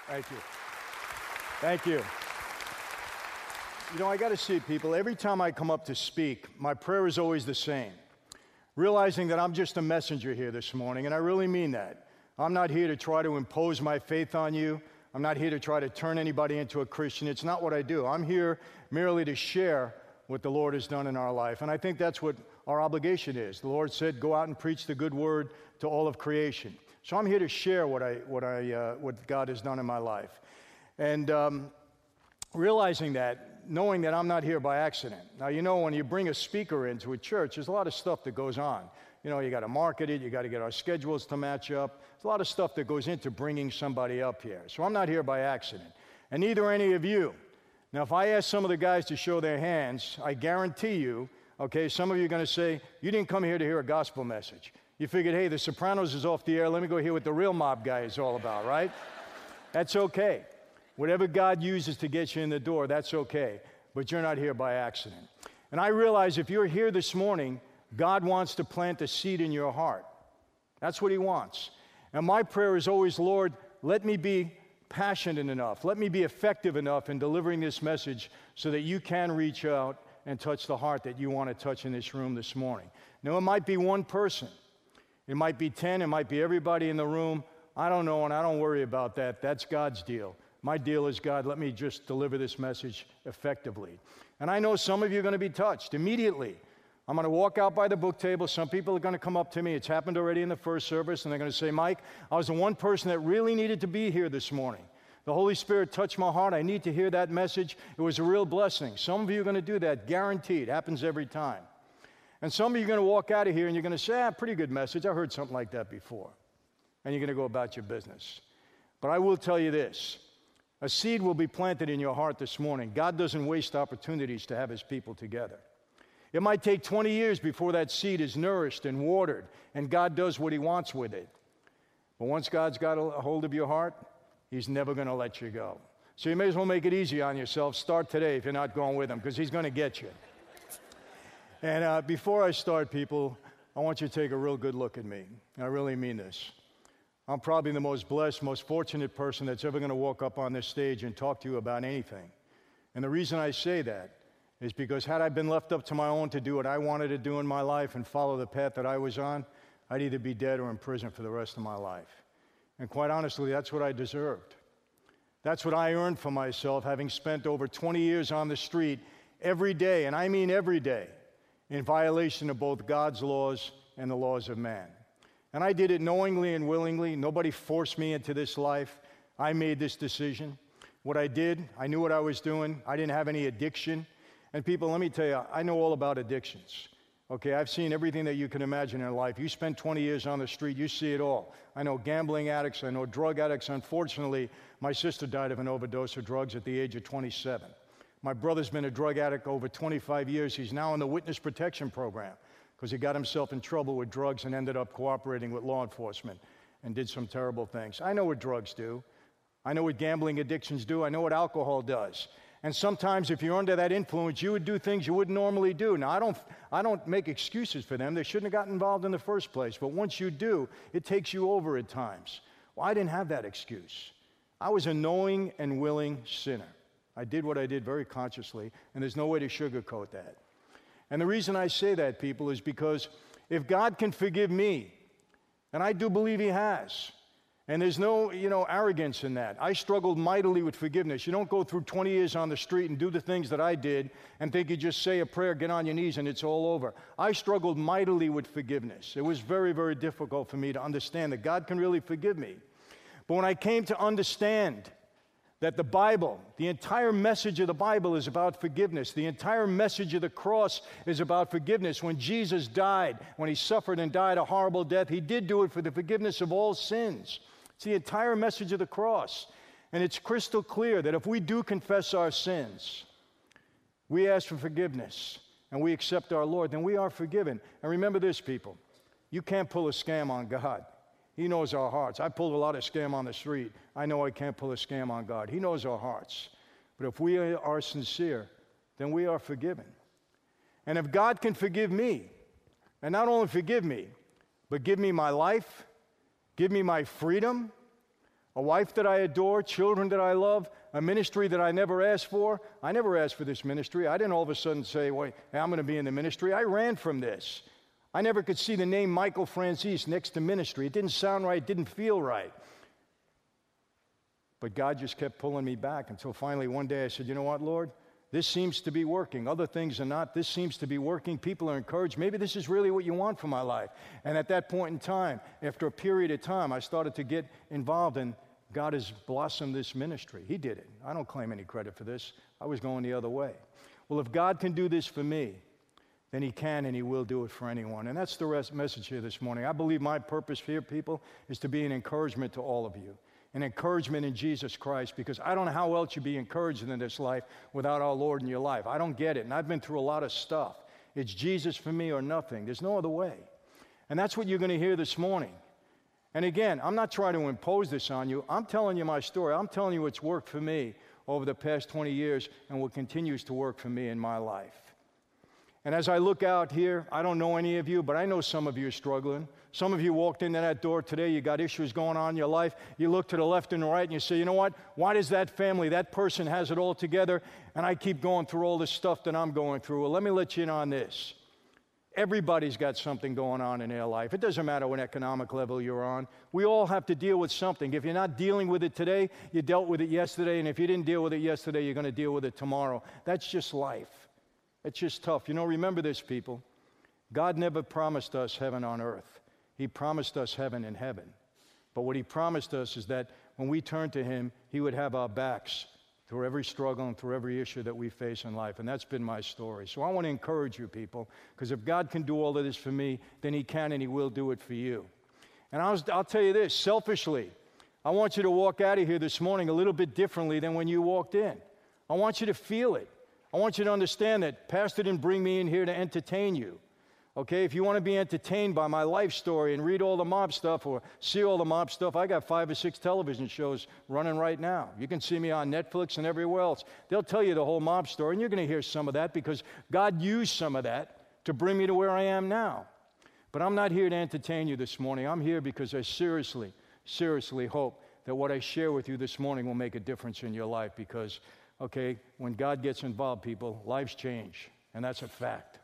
Thank you. Thank you. You know, I got to see people, every time I come up to speak, my prayer is always the same. Realizing that I'm just a messenger here this morning, and I really mean that. I'm not here to try to impose my faith on you. I'm not here to try to turn anybody into a Christian. It's not what I do. I'm here merely to share what the Lord has done in our life. And I think that's what our obligation is. The Lord said, go out and preach the good word to all of creation. So I'm here to share what God has done in my life. And realizing that, knowing that I'm not here by accident. Now, you know, when you bring a speaker into a church, there's a lot of stuff that goes on. You know, you got to market it, you got to get our schedules to match up. There's a lot of stuff that goes into bringing somebody up here. So I'm not here by accident. And neither are any of you. Now, if I ask some of the guys to show their hands, I guarantee you, okay, some of you are going to say, you didn't come here to hear a gospel message. You figured, hey, The Sopranos is off the air, let me go hear what the real mob guy is all about, right? That's okay. Whatever God uses to get you in the door, that's okay. But you're not here by accident. And I realize if you're here this morning, God wants to plant a seed in your heart. That's what he wants. And my prayer is always, Lord, let me be passionate enough. Let me be effective enough in delivering this message so that you can reach out and touch the heart that you want to touch in this room this morning. Now, it might be one person. It might be 10. It might be everybody in the room. I don't know, and I don't worry about that. That's God's deal. My deal is, God, let me just deliver this message effectively. And I know some of you are going to be touched immediately. I'm going to walk out by the book table. Some people are going to come up to me. It's happened already in the first service, and they're going to say, Mike, I was the one person that really needed to be here this morning. The Holy Spirit touched my heart. I need to hear that message. It was a real blessing. Some of you are going to do that, guaranteed. Happens every time. And some of you are going to walk out of here, and you're going to say, pretty good message. I heard something like that before. And you're going to go about your business. But I will tell you this. A seed will be planted in your heart this morning. God doesn't waste opportunities to have his people together. It might take 20 years before that seed is nourished and watered, and God does what he wants with it. But once God's got a hold of your heart, he's never going to let you go. So you may as well make it easy on yourself. Start today if you're not going with him, because he's going to get you. And before I start, people, I want you to take a real good look at me. I really mean this. I'm probably the most blessed, most fortunate person that's ever going to walk up on this stage and talk to you about anything. And the reason I say that is because had I been left up to my own to do what I wanted to do in my life and follow the path that I was on, I'd either be dead or in prison for the rest of my life. And quite honestly, that's what I deserved. That's what I earned for myself, having spent over 20 years on the street every day, and I mean every day, in violation of both God's laws and the laws of man. And I did it knowingly and willingly. Nobody forced me into this life. I made this decision. What I did, I knew what I was doing. I didn't have any addiction. And people, let me tell you, I know all about addictions. Okay, I've seen everything that you can imagine in life. You spend 20 years on the street, you see it all. I know gambling addicts, I know drug addicts. Unfortunately, my sister died of an overdose of drugs at the age of 27. My brother's been a drug addict over 25 years. He's now in the witness protection program because he got himself in trouble with drugs and ended up cooperating with law enforcement and did some terrible things. I know what drugs do. I know what gambling addictions do. I know what alcohol does. And sometimes if you're under that influence, you would do things you wouldn't normally do. Now, I don't make excuses for them. They shouldn't have gotten involved in the first place. But once you do, it takes you over at times. Well, I didn't have that excuse. I was a knowing and willing sinner. I did what I did very consciously, and there's no way to sugarcoat that. And the reason I say that, people, is because if God can forgive me, and I do believe he has, and there's no, arrogance in that. I struggled mightily with forgiveness. You don't go through 20 years on the street and do the things that I did and think you just say a prayer, get on your knees, and it's all over. I struggled mightily with forgiveness. It was very, very difficult for me to understand that God can really forgive me. But when I came to understand that the Bible, the entire message of the Bible is about forgiveness. The entire message of the cross is about forgiveness. When Jesus died, when he suffered and died a horrible death, he did do it for the forgiveness of all sins. It's the entire message of the cross. And it's crystal clear that if we do confess our sins, we ask for forgiveness, and we accept our Lord, then we are forgiven. And remember this, people. You can't pull a scam on God. He knows our hearts. I pulled a lot of scam on the street. I know I can't pull a scam on God. He knows our hearts. But if we are sincere, then we are forgiven. And if God can forgive me, and not only forgive me, but give me my life, give me my freedom, a wife that I adore, children that I love, a ministry that I never asked for. I never asked for this ministry. I didn't all of a sudden say, wait, hey, I'm going to be in the ministry. I ran from this. I never could see the name Michael Franzese next to ministry. It didn't sound right. It didn't feel right. But God just kept pulling me back until finally one day I said, you know what, Lord? This seems to be working. Other things are not. This seems to be working. People are encouraged. Maybe this is really what you want for my life. And at that point in time, after a period of time, I started to get involved, and God has blossomed this ministry. He did it. I don't claim any credit for this. I was going the other way. Well, if God can do this for me, then He can and He will do it for anyone. And that's the message here this morning. I believe my purpose here, people, is to be an encouragement to all of you. An encouragement in Jesus Christ, because I don't know how else you'd be encouraged in this life without our Lord in your life. I don't get it, and I've been through a lot of stuff. It's Jesus for me or nothing. There's no other way. And that's what you're going to hear this morning. And again, I'm not trying to impose this on you. I'm telling you my story. I'm telling you what's worked for me over the past 20 years and what continues to work for me in my life. And as I look out here, I don't know any of you, but I know some of you are struggling. Some of you walked into that door today, you got issues going on in your life. You look to the left and the right and you say, you know what? Why does that family, that person has it all together, and I keep going through all this stuff that I'm going through? Well, let me let you in on this. Everybody's got something going on in their life. It doesn't matter what economic level you're on. We all have to deal with something. If you're not dealing with it today, you dealt with it yesterday, and if you didn't deal with it yesterday, you're going to deal with it tomorrow. That's just life. It's just tough. You know, remember this, people. God never promised us heaven on earth. He promised us heaven in heaven. But what He promised us is that when we turn to Him, He would have our backs through every struggle and through every issue that we face in life. And that's been my story. So I want to encourage you, people, because if God can do all of this for me, then He can and He will do it for you. And I'll tell you this, selfishly, I want you to walk out of here this morning a little bit differently than when you walked in. I want you to feel it. I want you to understand that Pastor didn't bring me in here to entertain you. Okay, if you want to be entertained by my life story and read all the mob stuff or see all the mob stuff, I got 5 or 6 television shows running right now. You can see me on Netflix and everywhere else. They'll tell you the whole mob story, and you're going to hear some of that because God used some of that to bring me to where I am now. But I'm not here to entertain you this morning. I'm here because I seriously, seriously hope that what I share with you this morning will make a difference in your life because, okay, when God gets involved, people, lives change, and that's a fact.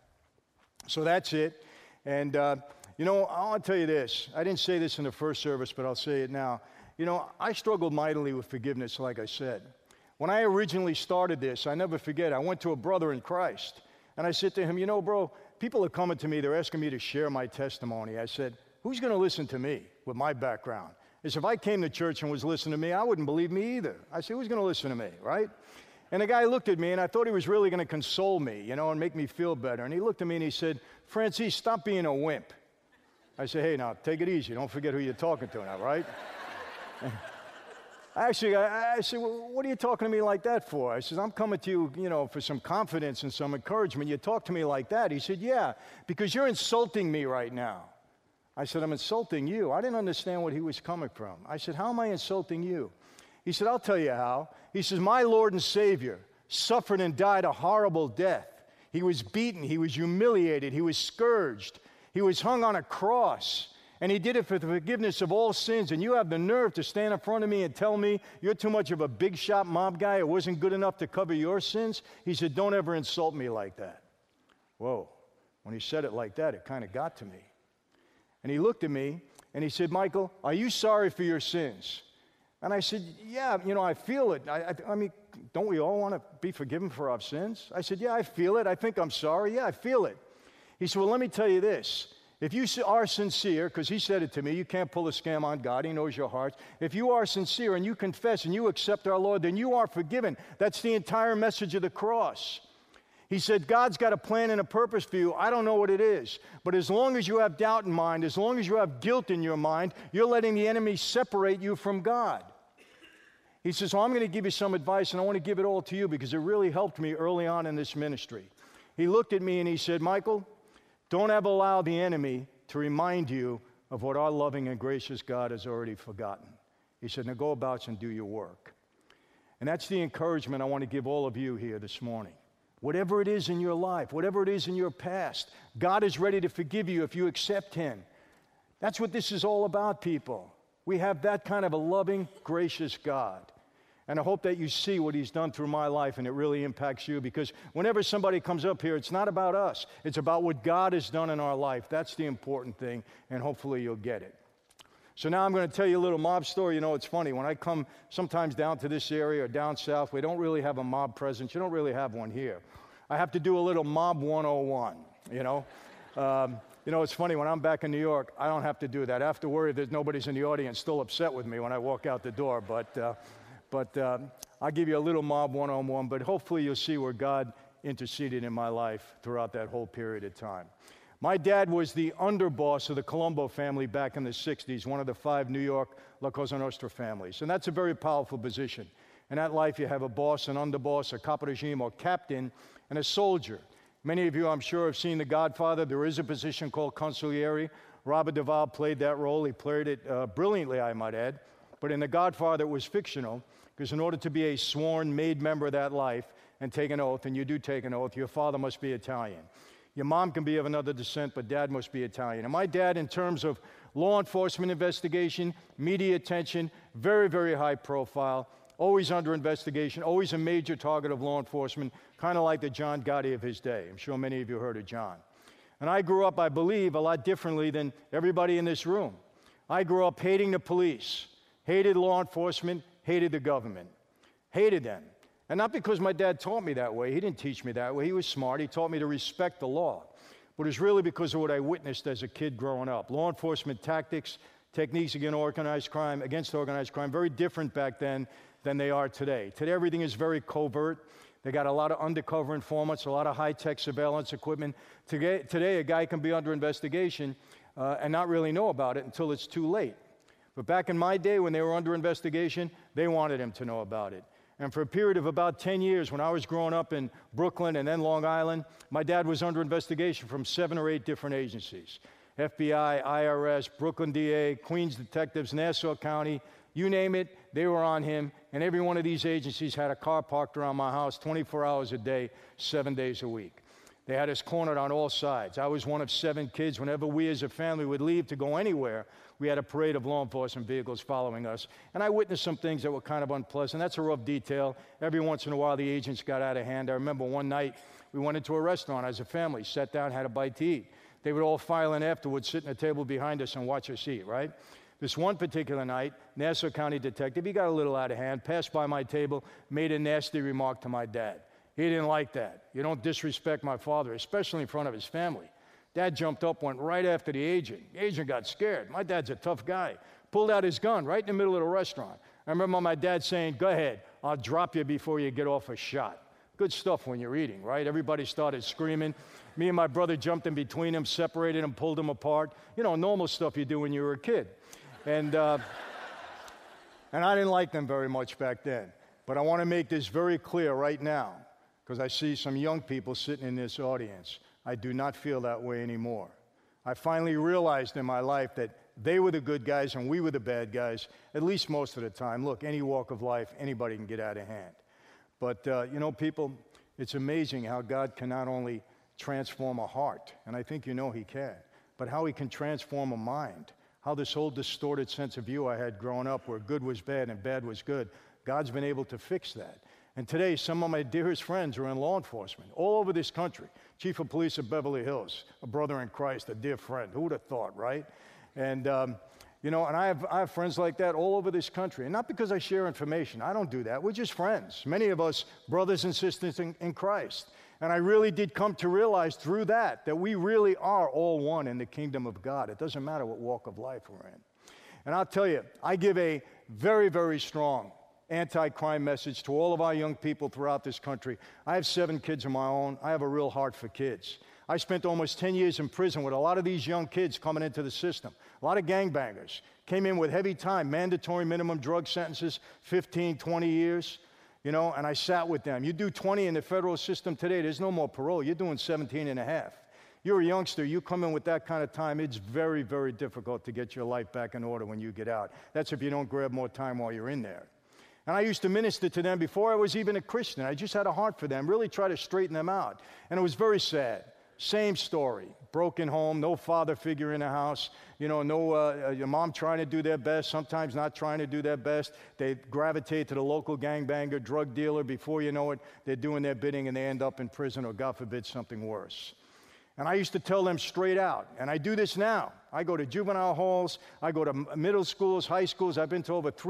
So that's it. And, you know, I want to tell you this. I didn't say this in the first service, but I'll say it now. You know, I struggled mightily with forgiveness, like I said. When I originally started this, I never forget, I went to a brother in Christ, and I said to him, you know, bro, people are coming to me, they're asking me to share my testimony. I said, who's going to listen to me with my background? He said, if I came to church and was listening to me, I wouldn't believe me either. I said, who's going to listen to me, right? And the guy looked at me, and I thought he was really going to console me, you know, and make me feel better. And he looked at me, and he said, Franzese, stop being a wimp. I said, hey, now, take it easy. Don't forget who you're talking to now, right? Actually, I said, well, what are you talking to me like that for? I said, I'm coming to you, you know, for some confidence and some encouragement. You talk to me like that. He said, yeah, because you're insulting me right now. I said, I'm insulting you. I didn't understand what he was coming from. I said, how am I insulting you? He said, I'll tell you how. He says, my Lord and Savior suffered and died a horrible death. He was beaten. He was humiliated. He was scourged. He was hung on a cross. And He did it for the forgiveness of all sins. And you have the nerve to stand in front of me and tell me you're too much of a big shot mob guy. It wasn't good enough to cover your sins. He said, don't ever insult me like that. Whoa. When he said it like that, it kind of got to me. And he looked at me and he said, Michael, are you sorry for your sins? And I said, yeah, you know, I feel it. I mean, don't we all want to be forgiven for our sins? I said, yeah, I feel it. I think I'm sorry. Yeah, I feel it. He said, well, let me tell you this. If you are sincere, because he said it to me, you can't pull a scam on God. He knows your heart. If you are sincere and you confess and you accept our Lord, then you are forgiven. That's the entire message of the cross. He said, God's got a plan and a purpose for you. I don't know what it is. But as long as you have doubt in mind, as long as you have guilt in your mind, you're letting the enemy separate you from God. He says, well, I'm going to give you some advice, and I want to give it all to you because it really helped me early on in this ministry. He looked at me and he said, Michael, don't ever allow the enemy to remind you of what our loving and gracious God has already forgotten. He said, now go about and do your work. And that's the encouragement I want to give all of you here this morning. Whatever it is in your life, whatever it is in your past, God is ready to forgive you if you accept Him. That's what this is all about, people. We have that kind of a loving, gracious God. And I hope that you see what he's done through my life and it really impacts you, because whenever somebody comes up here, it's not about us. It's about what God has done in our life. That's the important thing, and hopefully you'll get it. So now I'm going to tell you a little mob story. You know, it's funny. When I come sometimes down to this area or down south, we don't really have a mob presence. You don't really have one here. I have to do a little mob 101, you know. You know, it's funny. When I'm back in New York, I don't have to do that. I have to worry that nobody's in the audience still upset with me when I walk out the door. But I'll give you a little mob 101, but hopefully you'll see where God interceded in my life throughout that whole period of time. My dad was the underboss of the Colombo family back in the 60s, one of the 5 New York La Cosa Nostra families. And that's a very powerful position. In that life, you have a boss, an underboss, a capo regime or captain, and a soldier. Many of you, I'm sure, have seen The Godfather. There is a position called consigliere. Robert Duvall played that role. He played it brilliantly, I might add. But in The Godfather, it was fictional, because in order to be a sworn, made member of that life and take an oath, and you do take an oath, your father must be Italian. Your mom can be of another descent, but dad must be Italian. And my dad, in terms of law enforcement investigation, media attention, very, very high profile, always under investigation, always a major target of law enforcement, kind of like the John Gotti of his day. I'm sure many of you heard of John. And I grew up, I believe, a lot differently than everybody in this room. I grew up hating the police, hated law enforcement, hated the government, hated them. And not because my dad taught me that way. He didn't teach me that way. He was smart. He taught me to respect the law. But it was really because of what I witnessed as a kid growing up. Law enforcement tactics, techniques against organized crime, very different back then than they are today. Today, everything is very covert. They got a lot of undercover informants, a lot of high-tech surveillance equipment. Today, a guy can be under investigation and not really know about it until it's too late. But back in my day, when they were under investigation, they wanted him to know about it. And for a period of about 10 years, when I was growing up in Brooklyn and then Long Island, my dad was under investigation from 7 or 8 different agencies. FBI, IRS, Brooklyn DA, Queens detectives, Nassau County, you name it, they were on him. And every one of these agencies had a car parked around my house 24 hours a day, 7 days a week. They had us cornered on all sides. I was one of 7 kids. Whenever we as a family would leave to go anywhere, we had a parade of law enforcement vehicles following us. And I witnessed some things that were kind of unpleasant. That's a rough detail. Every once in a while, the agents got out of hand. I remember one night, we went into a restaurant as a family, sat down, had a bite to eat. They would all file in afterwards, sit at a table behind us and watch us eat, right? This one particular night, Nassau County detective, he got a little out of hand, passed by my table, made a nasty remark to my dad. He didn't like that. You don't disrespect my father, especially in front of his family. Dad jumped up, went right after the agent. The agent got scared. My dad's a tough guy. Pulled out his gun right in the middle of the restaurant. I remember my dad saying, "Go ahead, I'll drop you before you get off a shot." Good stuff when you're eating, right? Everybody started screaming. Me and my brother jumped in between them, separated them, pulled them apart. You know, normal stuff you do when you were a kid. And I didn't like them very much back then. But I want to make this very clear right now, because I see some young people sitting in this audience. I do not feel that way anymore. I finally realized in my life that they were the good guys and we were the bad guys, at least most of the time. Look, any walk of life, anybody can get out of hand. But, you know, people, it's amazing how God can not only transform a heart, and I think you know he can, but how he can transform a mind, how this whole distorted sense of view I had growing up where good was bad and bad was good, God's been able to fix that. And today, some of my dearest friends are in law enforcement all over this country. Chief of Police of Beverly Hills, a brother in Christ, a dear friend. Who would have thought, right? And, you know, and I have friends like that all over this country. And not because I share information. I don't do that. We're just friends. Many of us brothers and sisters in Christ. And I really did come to realize through that we really are all one in the kingdom of God. It doesn't matter what walk of life we're in. And I'll tell you, I give a very, very strong anti-crime message to all of our young people throughout this country. I have 7 kids of my own. I have a real heart for kids. I spent almost 10 years in prison with a lot of these young kids coming into the system. A lot of gangbangers came in with heavy time, mandatory minimum drug sentences, 15, 20 years, you know, and I sat with them. You do 20 in the federal system today, there's no more parole. You're doing 17 and a half. You're a youngster, you come in with that kind of time, it's very, very difficult to get your life back in order when you get out. That's if you don't grab more time while you're in there. And I used to minister to them before I was even a Christian. I just had a heart for them, really try to straighten them out. And it was very sad. Same story. Broken home, no father figure in the house, your mom trying to do their best, sometimes not trying to do their best. They gravitate to the local gangbanger, drug dealer. Before you know it, they're doing their bidding and they end up in prison or, God forbid, something worse. And I used to tell them straight out, and I do this now. I go to juvenile halls, I go to middle schools, high schools. I've been to over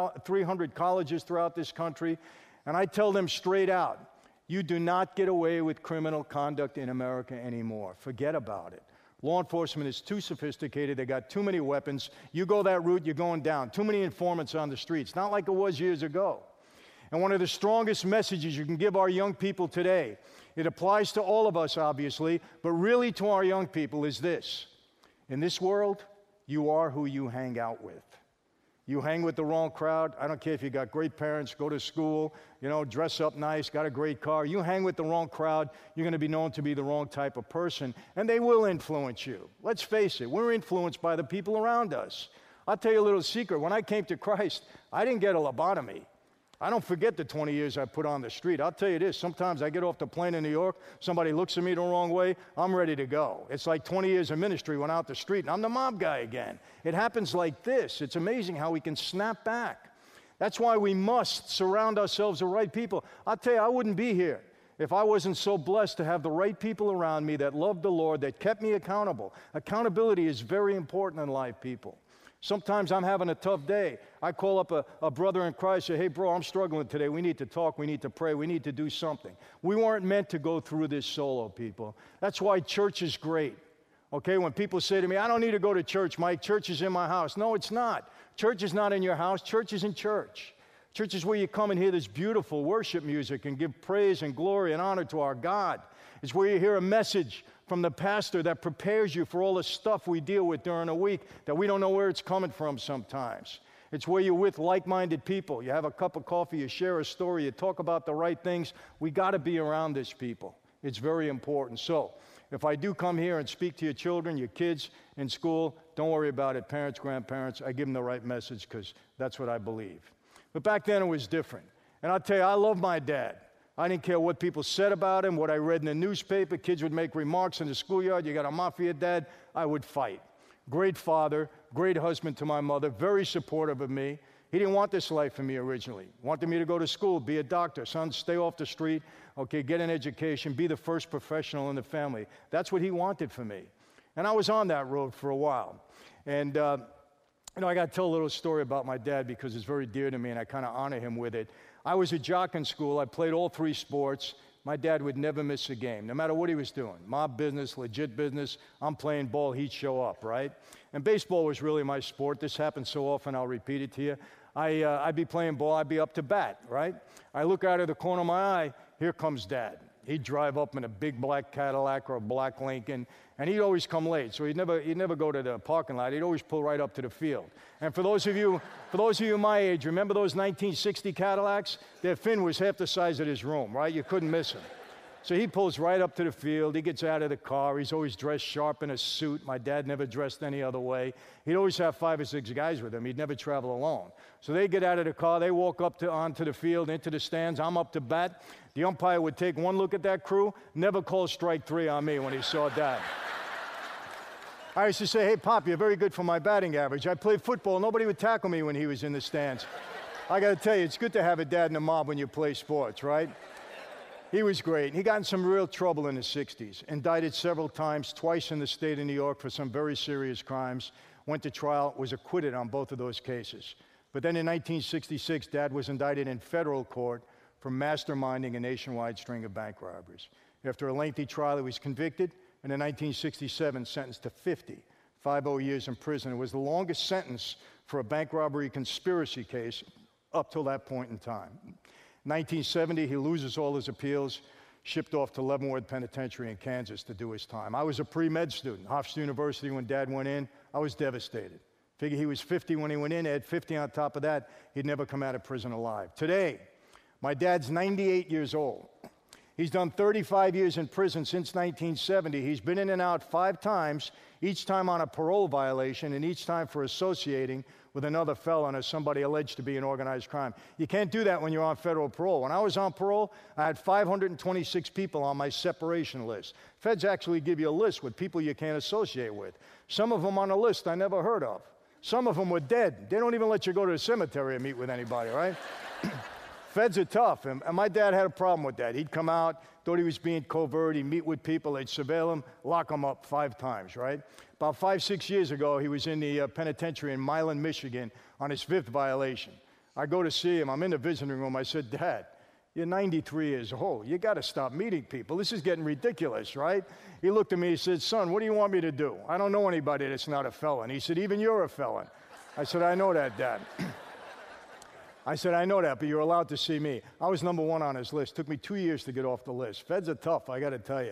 300 colleges throughout this country, and I tell them straight out, you do not get away with criminal conduct in America anymore. Forget about it. Law enforcement is too sophisticated. They got too many weapons. You go that route, you're going down. Too many informants on the streets, not like it was years ago. And one of the strongest messages you can give our young people today, it applies to all of us, obviously, but really to our young people, is this. In this world, you are who you hang out with. You hang with the wrong crowd. I don't care if you got great parents, go to school, dress up nice, got a great car. You hang with the wrong crowd, you're going to be known to be the wrong type of person, and they will influence you. Let's face it, we're influenced by the people around us. I'll tell you a little secret. When I came to Christ, I didn't get a lobotomy. I don't forget the 20 years I put on the street. I'll tell you this, sometimes I get off the plane in New York, somebody looks at me the wrong way, I'm ready to go. It's like 20 years of ministry went out the street, and I'm the mob guy again. It happens like this. It's amazing how we can snap back. That's why we must surround ourselves with the right people. I'll tell you, I wouldn't be here if I wasn't so blessed to have the right people around me that loved the Lord, that kept me accountable. Accountability is very important in life, people. Sometimes I'm having a tough day. I call up a brother in Christ, say, hey, bro, I'm struggling today. We need to talk. We need to pray. We need to do something. We weren't meant to go through this solo, people. That's why church is great. Okay, when people say to me, I don't need to go to church, Mike. Church is in my house. No, it's not. Church is not in your house. Church is in church. Church is where you come and hear this beautiful worship music and give praise and glory and honor to our God. It's where you hear a message from the pastor that prepares you for all the stuff we deal with during a week that we don't know where it's coming from sometimes. It's where you're with like-minded people. You have a cup of coffee, you share a story, you talk about the right things. We got to be around this, people. It's very important. So if I do come here and speak to your children, your kids in school, don't worry about it. Parents, grandparents, I give them the right message because that's what I believe. But back then it was different. And I'll tell you, I love my dad. I didn't care what people said about him, what I read in the newspaper. Kids would make remarks in the schoolyard. You got a mafia dad. I would fight. Great father, great husband to my mother, very supportive of me. He didn't want this life for me originally. Wanted me to go to school, be a doctor. Son, stay off the street, okay, get an education, be the first professional in the family. That's what he wanted for me. And I was on that road for a while. And, I got to tell a little story about my dad because it's very dear to me and I kind of honor him with it. I was a jock in school. I played all three sports. My dad would never miss a game, no matter what he was doing. Mob business, legit business. I'm playing ball, he'd show up, right? And baseball was really my sport. This happens so often, I'll repeat it to you. I'd be playing ball, I'd be up to bat, right? I look out of the corner of my eye, here comes Dad. He'd drive up in a big black Cadillac or a black Lincoln, and he'd always come late. So he'd never go to the parking lot. He'd always pull right up to the field. And for those of you my age, remember those 1960 Cadillacs? Their fin was half the size of this room, right? You couldn't miss him. So he pulls right up to the field. He gets out of the car. He's always dressed sharp in a suit. My dad never dressed any other way. He'd always have 5 or 6 guys with him. He'd never travel alone. So they get out of the car. They walk up onto the field, into the stands. I'm up to bat. The umpire would take one look at that crew, never call strike 3 on me when he saw Dad. I used to say, hey, Pop, you're very good for my batting average. I played football. Nobody would tackle me when he was in the stands. I got to tell you, it's good to have a dad in the mob when you play sports, right? He was great. He got in some real trouble in the 60s, indicted several times, twice in the state of New York for some very serious crimes, went to trial, was acquitted on both of those cases. But then in 1966, Dad was indicted in federal court for masterminding a nationwide string of bank robberies. After a lengthy trial, he was convicted, and in 1967, sentenced to 50 years in prison. It was the longest sentence for a bank robbery conspiracy case up till that point in time. 1970, he loses all his appeals, shipped off to Leavenworth Penitentiary in Kansas to do his time. I was a pre-med student, Hofstra University. When Dad went in, I was devastated. Figure he was 50 when he went in, add 50 on top of that, he'd never come out of prison alive. Today, my dad's 98 years old. He's done 35 years in prison since 1970. He's been in and out 5 times, each time on a parole violation and each time for associating with another felon or somebody alleged to be in organized crime. You can't do that when you're on federal parole. When I was on parole, I had 526 people on my separation list. Feds actually give you a list with people you can't associate with. Some of them on the list I never heard of. Some of them were dead. They don't even let you go to the cemetery and meet with anybody, right? Feds are tough, and my dad had a problem with that. He'd come out, thought he was being covert, he'd meet with people, they'd surveil him, lock him up 5 times, right? About 5-6 years ago, he was in the penitentiary in Milan, Michigan, on his 5th violation. I go to see him, I'm in the visiting room, I said, Dad, you're 93 years old, you gotta stop meeting people, this is getting ridiculous, right? He looked at me, he said, son, what do you want me to do? I don't know anybody that's not a felon. He said, even you're a felon. I said, I know that, Dad. I said, I know that, but you're allowed to see me. I was number 1 on his list. Took me 2 years to get off the list. Feds are tough, I got to tell you.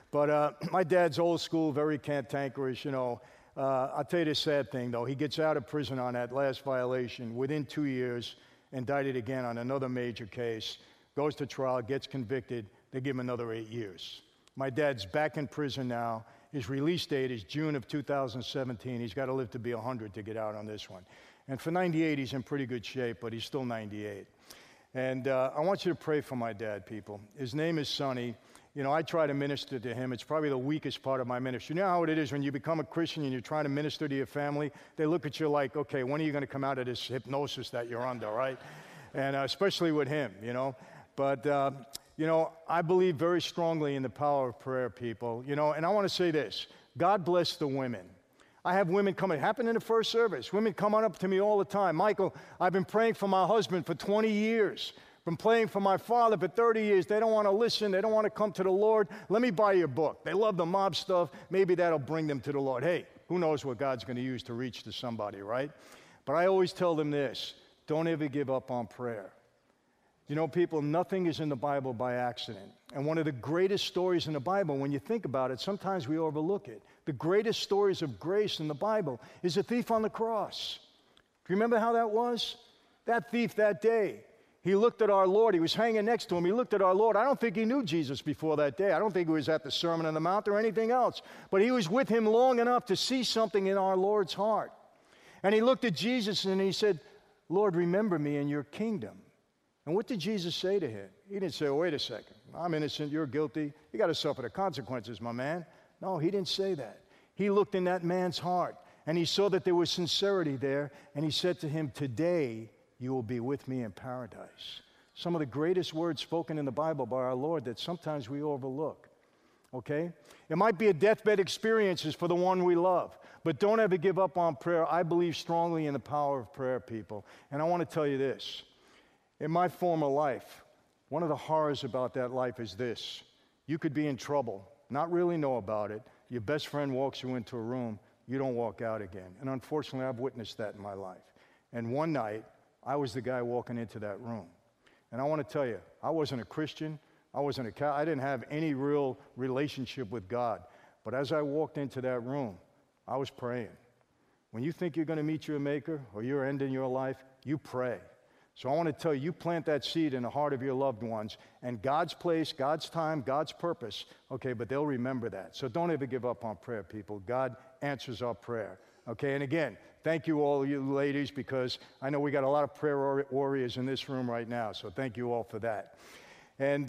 But my dad's old school, very cantankerous, you know. I'll tell you the sad thing, though. He gets out of prison on that last violation within 2 years, indicted again on another major case, goes to trial, gets convicted. They give him another 8 years. My dad's back in prison now. His release date is June of 2017. He's got to live to be 100 to get out on this one. And for 98, he's in pretty good shape, but he's still 98. And I want you to pray for my dad, people. His name is Sonny. You know, I try to minister to him. It's probably the weakest part of my ministry. You know how it is when you become a Christian and you're trying to minister to your family? They look at you like, okay, when are you going to come out of this hypnosis that you're under, right? And especially with him, you know. But, you know, I believe very strongly in the power of prayer, people. You know, and I want to say this. God bless the women. I have women coming. It happened in the first service. Women come on up to me all the time. Michael, I've been praying for my husband for 20 years. Been praying for my father for 30 years. They don't want to listen. They don't want to come to the Lord. Let me buy your book. They love the mob stuff. Maybe that'll bring them to the Lord. Hey, who knows what God's going to use to reach to somebody, right? But I always tell them this. Don't ever give up on prayer. You know, people, nothing is in the Bible by accident. And one of the greatest stories in the Bible, when you think about it, sometimes we overlook it. The greatest stories of grace in the Bible is the thief on the cross. Do you remember how that was? That thief that day, he looked at our Lord. He was hanging next to him. He looked at our Lord. I don't think he knew Jesus before that day. I don't think he was at the Sermon on the Mount or anything else. But he was with him long enough to see something in our Lord's heart. And he looked at Jesus and he said, Lord, remember me in your kingdom. And what did Jesus say to him? He didn't say, oh, wait a second. I'm innocent. You're guilty. You got to suffer the consequences, my man. No, he didn't say that. He looked in that man's heart, and he saw that there was sincerity there, and he said to him, today you will be with me in paradise. Some of the greatest words spoken in the Bible by our Lord that sometimes we overlook, okay? It might be a deathbed experiences for the one we love, but don't ever give up on prayer. I believe strongly in the power of prayer, people, and I want to tell you this. In my former life, one of the horrors about that life is this. You could be in trouble, not really know about it. Your best friend walks you into a room, you don't walk out again. And unfortunately, I've witnessed that in my life. And one night, I was the guy walking into that room. And I want to tell you, I wasn't a Christian. I didn't have any real relationship with God. But as I walked into that room, I was praying. When you think you're going to meet your maker or you're ending your life, you pray. So I want to tell you, you plant that seed in the heart of your loved ones, and God's place, God's time, God's purpose, okay, but they'll remember that. So don't ever give up on prayer, people. God answers our prayer, okay? And again, thank you all you ladies, because I know we got a lot of prayer warriors in this room right now, so thank you all for that. And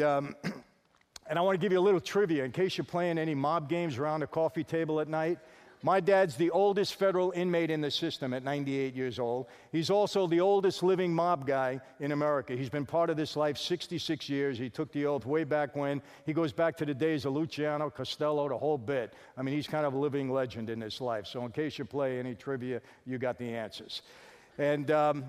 I want to give you a little trivia in case you're playing any mob games around the coffee table at night. My dad's the oldest federal inmate in the system at 98 years old. He's also the oldest living mob guy in America. He's been part of this life 66 years. He took the oath way back when. He goes back to the days of Luciano, Costello, the whole bit. I mean, he's kind of a living legend in this life. So in case you play any trivia, you got the answers. And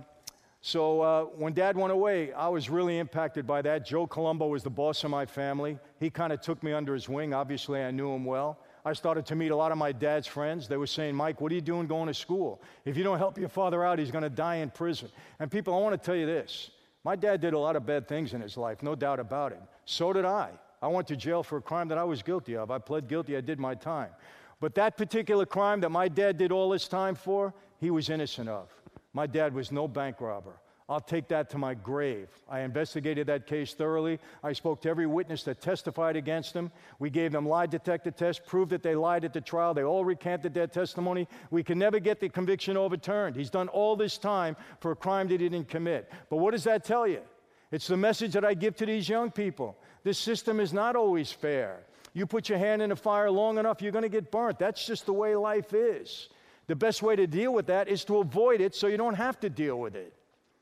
so when Dad went away, I was really impacted by that. Joe Colombo was the boss of my family. He kind of took me under his wing. Obviously, I knew him well. I started to meet a lot of my dad's friends. They were saying, Mike, what are you doing going to school? If you don't help your father out, he's going to die in prison. And people, I want to tell you this. My dad did a lot of bad things in his life, no doubt about it. So did I. I went to jail for a crime that I was guilty of. I pled guilty. I did my time. But that particular crime that my dad did all this time for, he was innocent of. My dad was no bank robber. I'll take that to my grave. I investigated that case thoroughly. I spoke to every witness that testified against him. We gave them lie detector tests, proved that they lied at the trial. They all recanted their testimony. We can never get the conviction overturned. He's done all this time for a crime that he didn't commit. But what does that tell you? It's the message that I give to these young people. This system is not always fair. You put your hand in the fire long enough, you're going to get burnt. That's just the way life is. The best way to deal with that is to avoid it so you don't have to deal with it.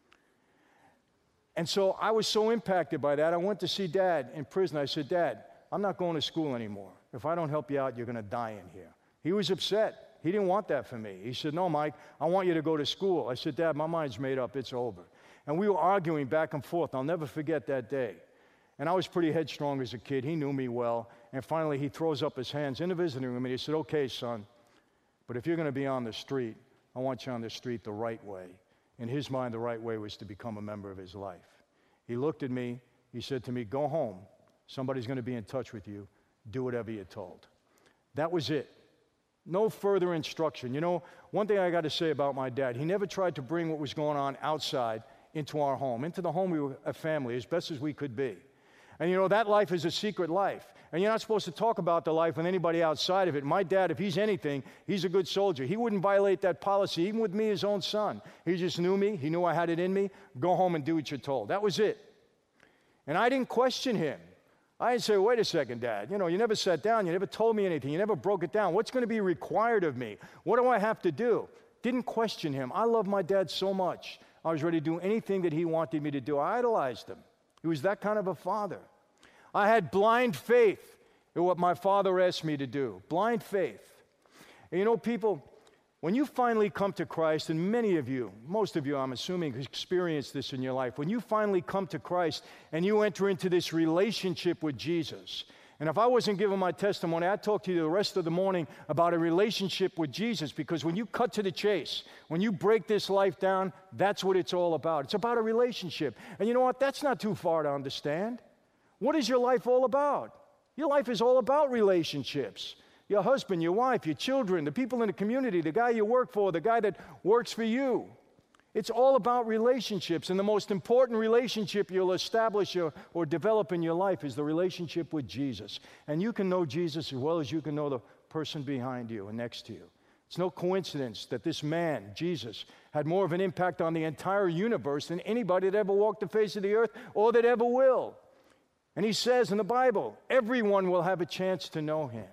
And so I was so impacted by that, I went to see Dad in prison. I said, Dad, I'm not going to school anymore. If I don't help you out, you're going to die in here. He was upset. He didn't want that for me. He said, no, Mike, I want you to go to school. I said, Dad, my mind's made up. It's over. And we were arguing back and forth. I'll never forget that day. And I was pretty headstrong as a kid. He knew me well. And finally, he throws up his hands in the visiting room, and he said, okay, son, but if you're going to be on the street, I want you on the street the right way. In his mind, the right way was to become a member of his life. He looked at me. He said to me, go home. Somebody's going to be in touch with you. Do whatever you're told. That was it. No further instruction. You know, one thing I got to say about my dad, he never tried to bring what was going on outside into our home. Into the home, we were a family as best as we could be. And you know, that life is a secret life. And you're not supposed to talk about the life with anybody outside of it. My dad, if he's anything, he's a good soldier. He wouldn't violate that policy, even with me, his own son. He just knew me. He knew I had it in me. Go home and do what you're told. That was it. And I didn't question him. I didn't say, wait a second, Dad. You know, you never sat down. You never told me anything. You never broke it down. What's going to be required of me? What do I have to do? Didn't question him. I love my dad so much. I was ready to do anything that he wanted me to do. I idolized him. He was that kind of a father. I had blind faith in what my father asked me to do. Blind faith. And you know, people, when you finally come to Christ, and many of you, most of you, I'm assuming, experienced this in your life, when you finally come to Christ and you enter into this relationship with Jesus, and if I wasn't giving my testimony, I'd talk to you the rest of the morning about a relationship with Jesus, because when you cut to the chase, when you break this life down, that's what it's all about. It's about a relationship. And you know what? That's not too far to understand. What is your life all about? Your life is all about relationships. Your husband, your wife, your children, the people in the community, the guy you work for, the guy that works for you. It's all about relationships, and the most important relationship you'll establish or develop in your life is the relationship with Jesus. And you can know Jesus as well as you can know the person behind you and next to you. It's no coincidence that this man, Jesus, had more of an impact on the entire universe than anybody that ever walked the face of the earth or that ever will. And he says in the Bible, everyone will have a chance to know him.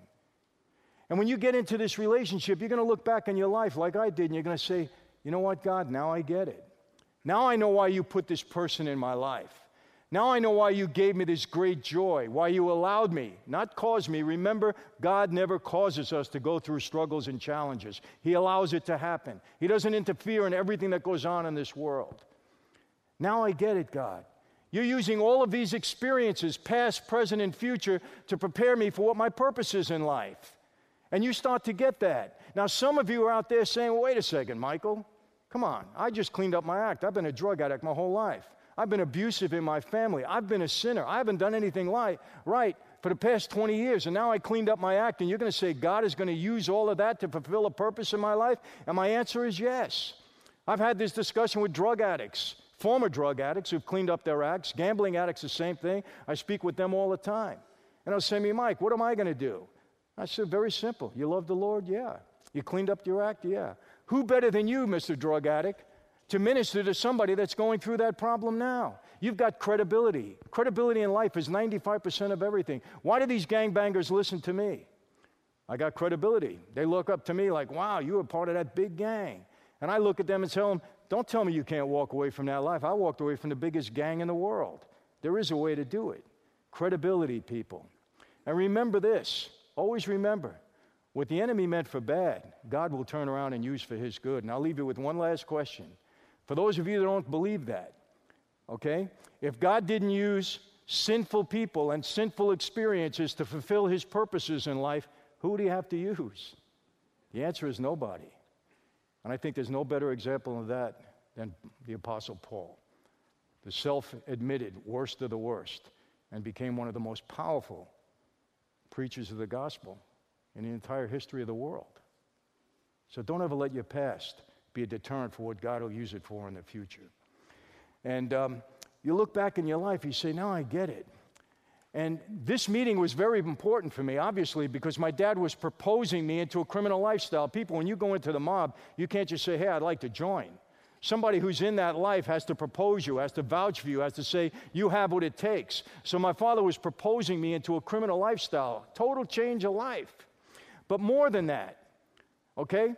And when you get into this relationship, you're going to look back on your life like I did, and you're going to say, you know what, God, now I get it. Now I know why you put this person in my life. Now I know why you gave me this great joy, why you allowed me, not caused me. Remember, God never causes us to go through struggles and challenges. He allows it to happen. He doesn't interfere in everything that goes on in this world. Now I get it, God. You're using all of these experiences, past, present, and future, to prepare me for what my purpose is in life. And you start to get that. Now, some of you are out there saying, well, wait a second, Michael. Come on. I just cleaned up my act. I've been a drug addict my whole life. I've been abusive in my family. I've been a sinner. I haven't done anything right for the past 20 years, and now I cleaned up my act, and you're going to say God is going to use all of that to fulfill a purpose in my life? And my answer is yes. I've had this discussion with drug addicts. Former drug addicts who've cleaned up their acts, gambling addicts, the same thing. I speak with them all the time. And they'll say to me, Mike, what am I going to do? I said, very simple. You love the Lord? Yeah. You cleaned up your act? Yeah. Who better than you, Mr. Drug Addict, to minister to somebody that's going through that problem now? You've got credibility. Credibility in life is 95% of everything. Why do these gangbangers listen to me? I got credibility. They look up to me like, wow, you were part of that big gang. And I look at them and tell them, don't tell me you can't walk away from that life. I walked away from the biggest gang in the world. There is a way to do it. Credibility, people. And remember this. Always remember, what the enemy meant for bad, God will turn around and use for his good. And I'll leave you with one last question. For those of you that don't believe that, okay? If God didn't use sinful people and sinful experiences to fulfill his purposes in life, who would he have to use? The answer is nobody. And I think there's no better example of that than the Apostle Paul, the self-admitted worst of the worst, and became one of the most powerful preachers of the gospel in the entire history of the world. So don't ever let your past be a deterrent for what God will use it for in the future. And you look back in your life, you say, now I get it. And this meeting was very important for me, obviously, because my dad was proposing me into a criminal lifestyle. People, when you go into the mob, you can't just say, hey, I'd like to join. Somebody who's in that life has to propose you, has to vouch for you, has to say, you have what it takes. So my father was proposing me into a criminal lifestyle, total change of life. But more than that, okay?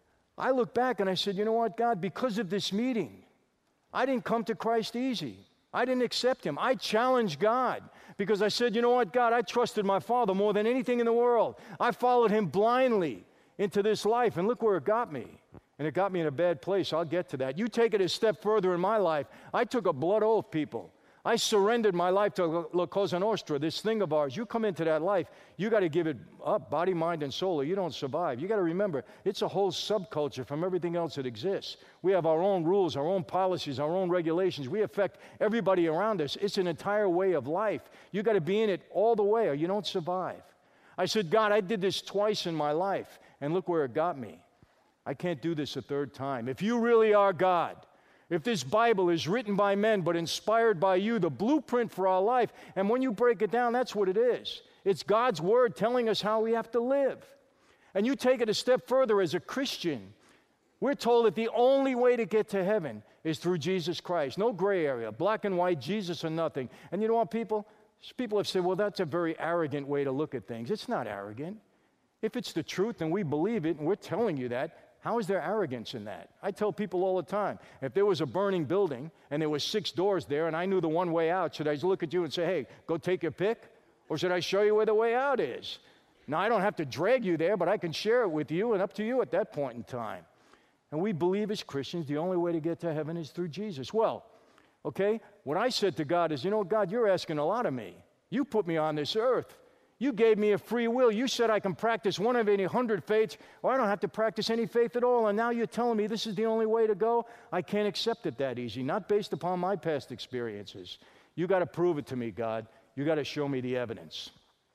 I look back and I said, you know what, God, because of this meeting, I didn't come to Christ easy. I didn't accept him. I challenged God because I said, you know what, God, I trusted my father more than anything in the world. I followed him blindly into this life, and look where it got me. And it got me in a bad place. I'll get to that. You take it a step further in my life. I took a blood oath, people. I surrendered my life to La Cosa Nostra, this thing of ours. You come into that life, you got to give it up, body, mind, and soul, or you don't survive. You got to remember, it's a whole subculture from everything else that exists. We have our own rules, our own policies, our own regulations. We affect everybody around us. It's an entire way of life. You got to be in it all the way, or you don't survive. I said, God, I did this twice in my life, and look where it got me. I can't do this a third time. If you really are God, if this Bible is written by men but inspired by you, the blueprint for our life, and when you break it down, that's what it is. It's God's word telling us how we have to live. And you take it a step further as a Christian. We're told that the only way to get to heaven is through Jesus Christ. No gray area, black and white, Jesus or nothing. And you know what, people? People have said, well, that's a very arrogant way to look at things. It's not arrogant. If it's the truth and we believe it and we're telling you that, how is there arrogance in that? I tell people all the time, if there was a burning building and there were 6 doors there and I knew the one way out, should I look at you and say, hey, go take your pick? Or should I show you where the way out is? Now, I don't have to drag you there, but I can share it with you and up to you at that point in time. And we believe as Christians the only way to get to heaven is through Jesus. Well, okay, what I said to God is, you know, God, you're asking a lot of me. You put me on this earth. You gave me a free will. You said I can practice one of any 100 faiths, or I don't have to practice any faith at all. And now you're telling me this is the only way to go? I can't accept it that easy, not based upon my past experiences. You got to prove it to me, God. You got to show me the evidence.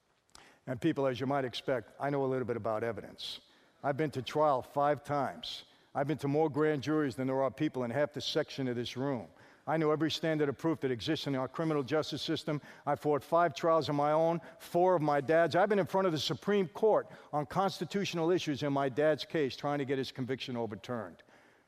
And people, as you might expect, I know a little bit about evidence. I've been to trial 5 times. I've been to more grand juries than there are people in half the section of this room. I know every standard of proof that exists in our criminal justice system. I fought 5 trials of my own, 4 of my dad's. I've been in front of the Supreme Court on constitutional issues in my dad's case, trying to get his conviction overturned.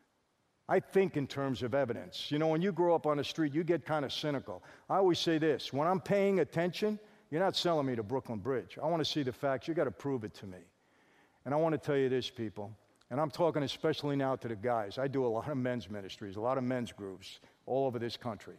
I think in terms of evidence. You know, when you grow up on the street, you get kind of cynical. I always say this, when I'm paying attention, you're not selling me to Brooklyn Bridge. I want to see the facts. You got to prove it to me. And I want to tell you this, people, and I'm talking especially now to the guys. I do a lot of men's ministries, a lot of men's groups all over this country.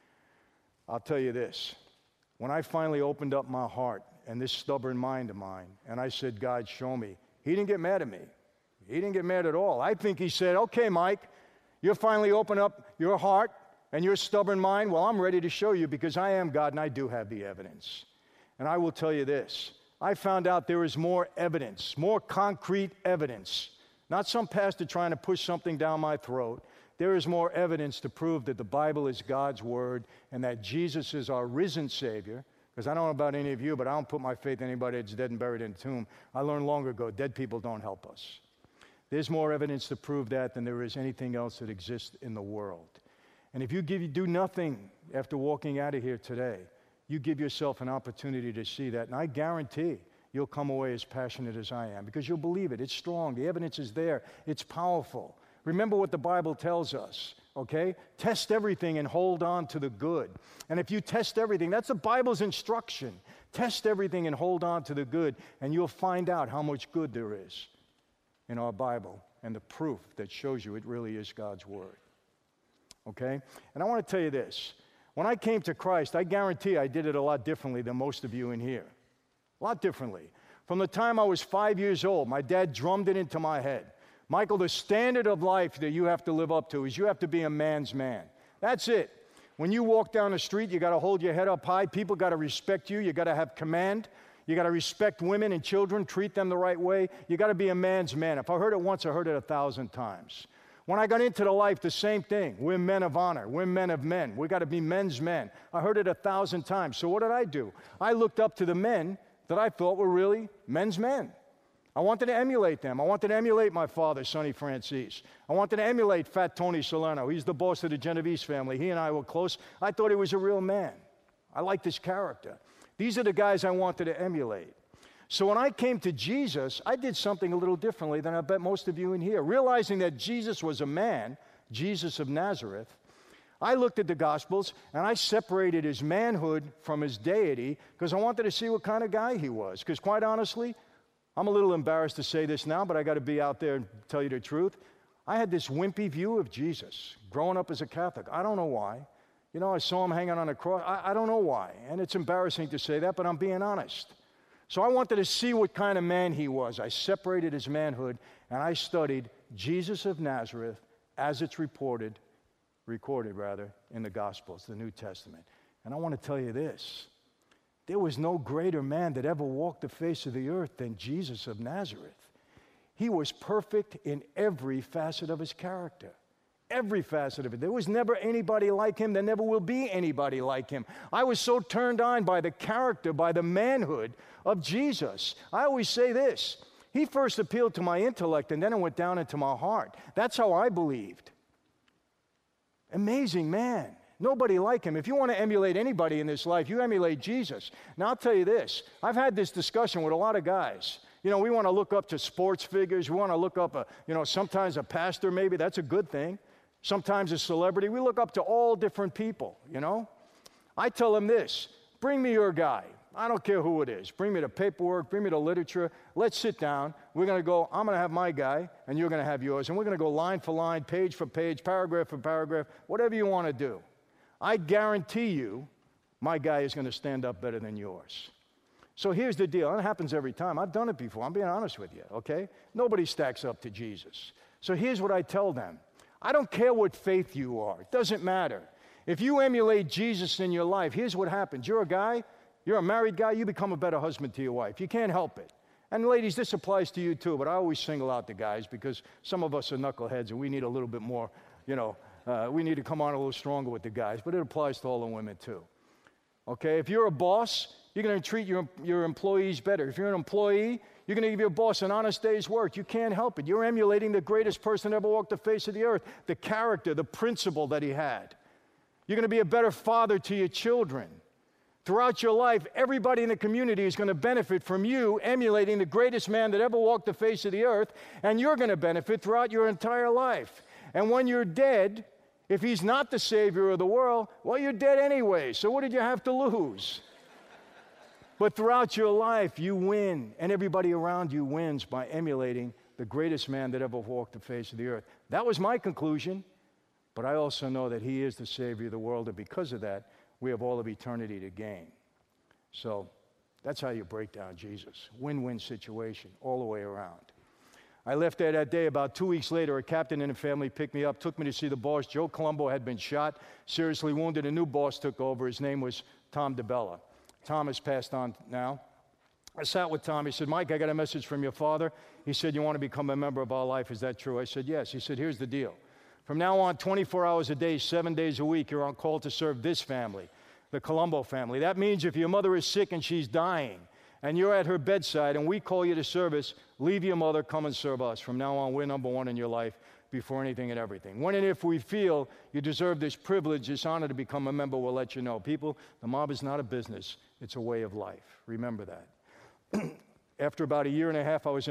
I'll tell you this, when I finally opened up my heart and this stubborn mind of mine, and I said, God, show me, he didn't get mad at me. He didn't get mad at all. I think he said, okay, Mike, you finally open up your heart and your stubborn mind. Well, I'm ready to show you because I am God and I do have the evidence. And I will tell you this, I found out there is more evidence, more concrete evidence, not some pastor trying to push something down my throat. There is more evidence to prove that the Bible is God's word and that Jesus is our risen Savior. Because I don't know about any of you, but I don't put my faith in anybody that's dead and buried in a tomb. I learned long ago, dead people don't help us. There's more evidence to prove that than there is anything else that exists in the world. And if you do nothing after walking out of here today, you give yourself an opportunity to see that. And I guarantee you'll come away as passionate as I am because you'll believe it. It's strong. The evidence is there. It's powerful. Remember what the Bible tells us, okay? Test everything and hold on to the good. And if you test everything, that's the Bible's instruction. Test everything and hold on to the good, and you'll find out how much good there is in our Bible and the proof that shows you it really is God's word, okay? And I want to tell you this. When I came to Christ, I guarantee I did it a lot differently than most of you in here. A lot differently. From the time I was 5 years old, my dad drummed it into my head. Michael, the standard of life that you have to live up to is you have to be a man's man. That's it. When you walk down the street, you got to hold your head up high. People got to respect you. You got to have command. You got to respect women and children, treat them the right way. You got to be a man's man. If I heard it once, I heard it 1,000 times. When I got into the life, the same thing. We're men of honor. We're men of men. We got to be men's men. I heard it 1,000 times. So what did I do? I looked up to the men that I thought were really men's men. I wanted to emulate them. I wanted to emulate my father, Sonny Francis. I wanted to emulate Fat Tony Salerno. He's the boss of the Genovese family. He and I were close. I thought he was a real man. I liked his character. These are the guys I wanted to emulate. So when I came to Jesus, I did something a little differently than I bet most of you in here. Realizing that Jesus was a man, Jesus of Nazareth, I looked at the Gospels and I separated his manhood from his deity because I wanted to see what kind of guy he was. Because quite honestly, I'm a little embarrassed to say this now, but I got to be out there and tell you the truth. I had this wimpy view of Jesus growing up as a Catholic. I don't know why. You know, I saw him hanging on a cross. I don't know why. And it's embarrassing to say that, but I'm being honest. So I wanted to see what kind of man he was. I separated his manhood, and I studied Jesus of Nazareth as it's recorded in the Gospels, the New Testament. And I want to tell you this. There was no greater man that ever walked the face of the earth than Jesus of Nazareth. He was perfect in every facet of his character. Every facet of it. There was never anybody like him. There never will be anybody like him. I was so turned on by the character, by the manhood of Jesus. I always say this. He first appealed to my intellect, and then it went down into my heart. That's how I believed. Amazing man. Nobody like him. If you want to emulate anybody in this life, you emulate Jesus. Now, I'll tell you this. I've had this discussion with a lot of guys. You know, we want to look up to sports figures. We want to look up, sometimes a pastor maybe. That's a good thing. Sometimes a celebrity. We look up to all different people, you know. I tell them this. Bring me your guy. I don't care who it is. Bring me the paperwork. Bring me the literature. Let's sit down. We're going to go, I'm going to have my guy, and you're going to have yours. And we're going to go line for line, page for page, paragraph for paragraph, whatever you want to do. I guarantee you my guy is going to stand up better than yours. So here's the deal. And it happens every time. I've done it before. I'm being honest with you, okay? Nobody stacks up to Jesus. So here's what I tell them. I don't care what faith you are. It doesn't matter. If you emulate Jesus in your life, here's what happens. You're a guy, you're a married guy, you become a better husband to your wife. You can't help it. And ladies, this applies to you too, but I always single out the guys because some of us are knuckleheads and we need a little bit more, we need to come on a little stronger with the guys, but it applies to all the women too. Okay, if you're a boss, you're going to treat your employees better. If you're an employee, you're going to give your boss an honest day's work. You can't help it. You're emulating the greatest person that ever walked the face of the earth, the character, the principle that he had. You're going to be a better father to your children. Throughout your life, everybody in the community is going to benefit from you emulating the greatest man that ever walked the face of the earth, and you're going to benefit throughout your entire life. And when you're dead, if he's not the Savior of the world, well, you're dead anyway, so what did you have to lose? But throughout your life, you win, and everybody around you wins by emulating the greatest man that ever walked the face of the earth. That was my conclusion, but I also know that he is the Savior of the world, and because of that, we have all of eternity to gain. So that's how you break down Jesus. Win-win situation all the way around. I left there that day. About 2 weeks later, a captain in the family picked me up, took me to see the boss. Joe Colombo had been shot, seriously wounded. A new boss took over. His name was Tom DeBella. Tom has passed on now. I sat with Tom. He said, Mike, I got a message from your father. He said, you want to become a member of our life. Is that true? I said, yes. He said, here's the deal. From now on, 24 hours a day, 7 days a week, you're on call to serve this family, the Colombo family. That means if your mother is sick and she's dying, and you're at her bedside, and we call you to service, leave your mother, come and serve us. From now on, we're number one in your life before anything and everything. When and if we feel you deserve this privilege, this honor to become a member, we'll let you know. People, the mob is not a business. It's a way of life. Remember that. After about a year and a half, I was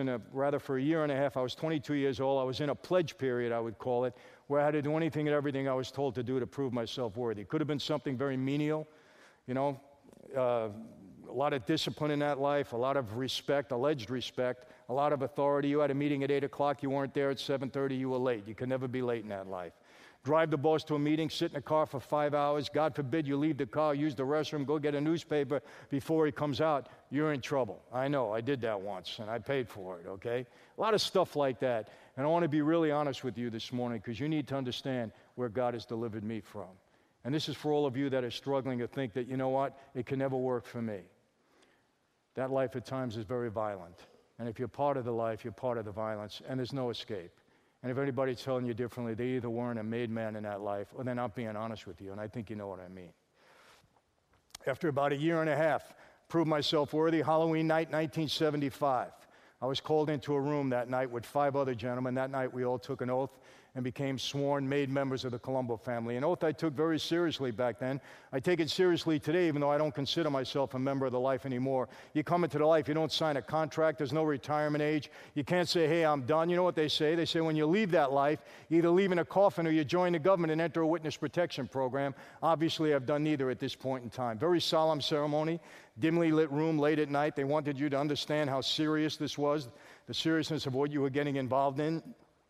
22 years old. I was in a pledge period, I would call it, where I had to do anything and everything I was told to do to prove myself worthy. It could have been something very menial, a lot of discipline in that life, a lot of respect, alleged respect, a lot of authority. You had a meeting at 8 o'clock, you weren't there at 7:30, you were late. You can never be late in that life. Drive the boss to a meeting, sit in a car for 5 hours. God forbid you leave the car, use the restroom, go get a newspaper before he comes out. You're in trouble. I know, I did that once, and I paid for it, okay? A lot of stuff like that. And I want to be really honest with you this morning because you need to understand where God has delivered me from. And this is for all of you that are struggling to think that, you know what, it can never work for me. That life at times is very violent. And if you're part of the life, you're part of the violence, and there's no escape. And if anybody's telling you differently, they either weren't a made man in that life, or they're not being honest with you, and I think you know what I mean. After about a year and a half, proved myself worthy, Halloween night, 1975. I was called into a room that night with 5 other gentlemen. That night we all took an oath and became sworn, made members of the Colombo family. An oath I took very seriously back then. I take it seriously today, even though I don't consider myself a member of the life anymore. You come into the life, you don't sign a contract, there's no retirement age. You can't say, hey, I'm done. You know what they say? They say when you leave that life, you either leave in a coffin or you join the government and enter a witness protection program. Obviously, I've done neither at this point in time. Very solemn ceremony, dimly lit room late at night. They wanted you to understand how serious this was, the seriousness of what you were getting involved in.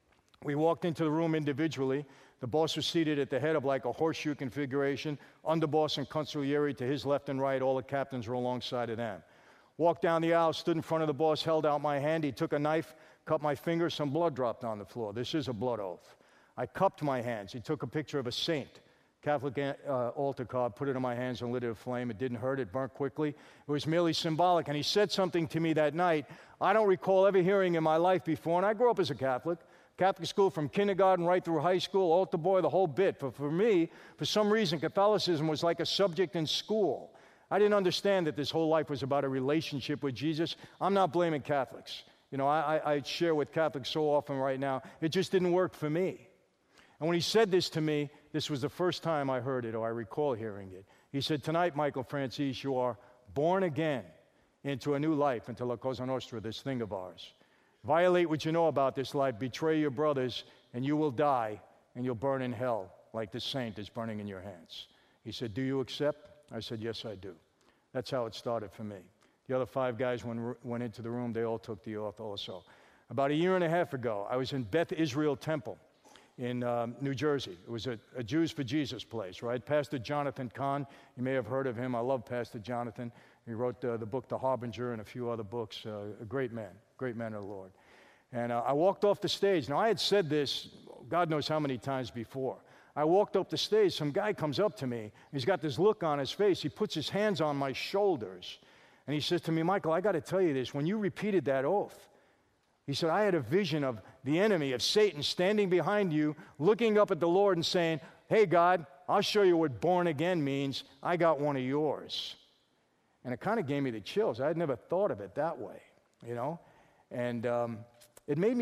We walked into the room individually. The boss was seated at the head of like a horseshoe configuration. Underboss and consigliere to his left and right. All the captains were alongside of them. Walked down the aisle, stood in front of the boss, held out my hand. He took a knife, cut my finger. Some blood dropped on the floor. This is a blood oath. I cupped my hands. He took a picture of a saint, Catholic altar card, put it in my hands and lit it aflame. It didn't hurt. It burnt quickly. It was merely symbolic. And he said something to me that night I don't recall ever hearing in my life before. And I grew up as a Catholic school from kindergarten right through high school, altar boy, the whole bit. But for me, for some reason, Catholicism was like a subject in school. I didn't understand that this whole life was about a relationship with Jesus. I'm not blaming Catholics. You know, I share with Catholics so often right now. It just didn't work for me. And when he said this to me, this was the first time I heard it, or I recall hearing it. He said, tonight, Michael Franzese, you are born again into a new life, into La Cosa Nostra, this thing of ours. Violate what you know about this life, betray your brothers, and you will die, and you'll burn in hell like the saint is burning in your hands. He said, do you accept? I said, yes, I do. That's how it started for me. The other 5 guys went into the room. They all took the oath also. About a year and a half ago, I was in Beth Israel Temple in New Jersey. It was a Jews for Jesus place, right? Pastor Jonathan Cahn, you may have heard of him. I love Pastor Jonathan. He wrote the book The Harbinger and a few other books. A great man of the Lord. And I walked off the stage. Now, I had said this God knows how many times before. I walked up the stage. Some guy comes up to me. He's got this look on his face. He puts his hands on my shoulders. And he says to me, Michael, I got to tell you this. When you repeated that oath, he said, I had a vision of the enemy, of Satan, standing behind you, looking up at the Lord and saying, hey, God, I'll show you what born again means. I got one of yours. And it kind of gave me the chills. I had never thought of it that way, you know. And it made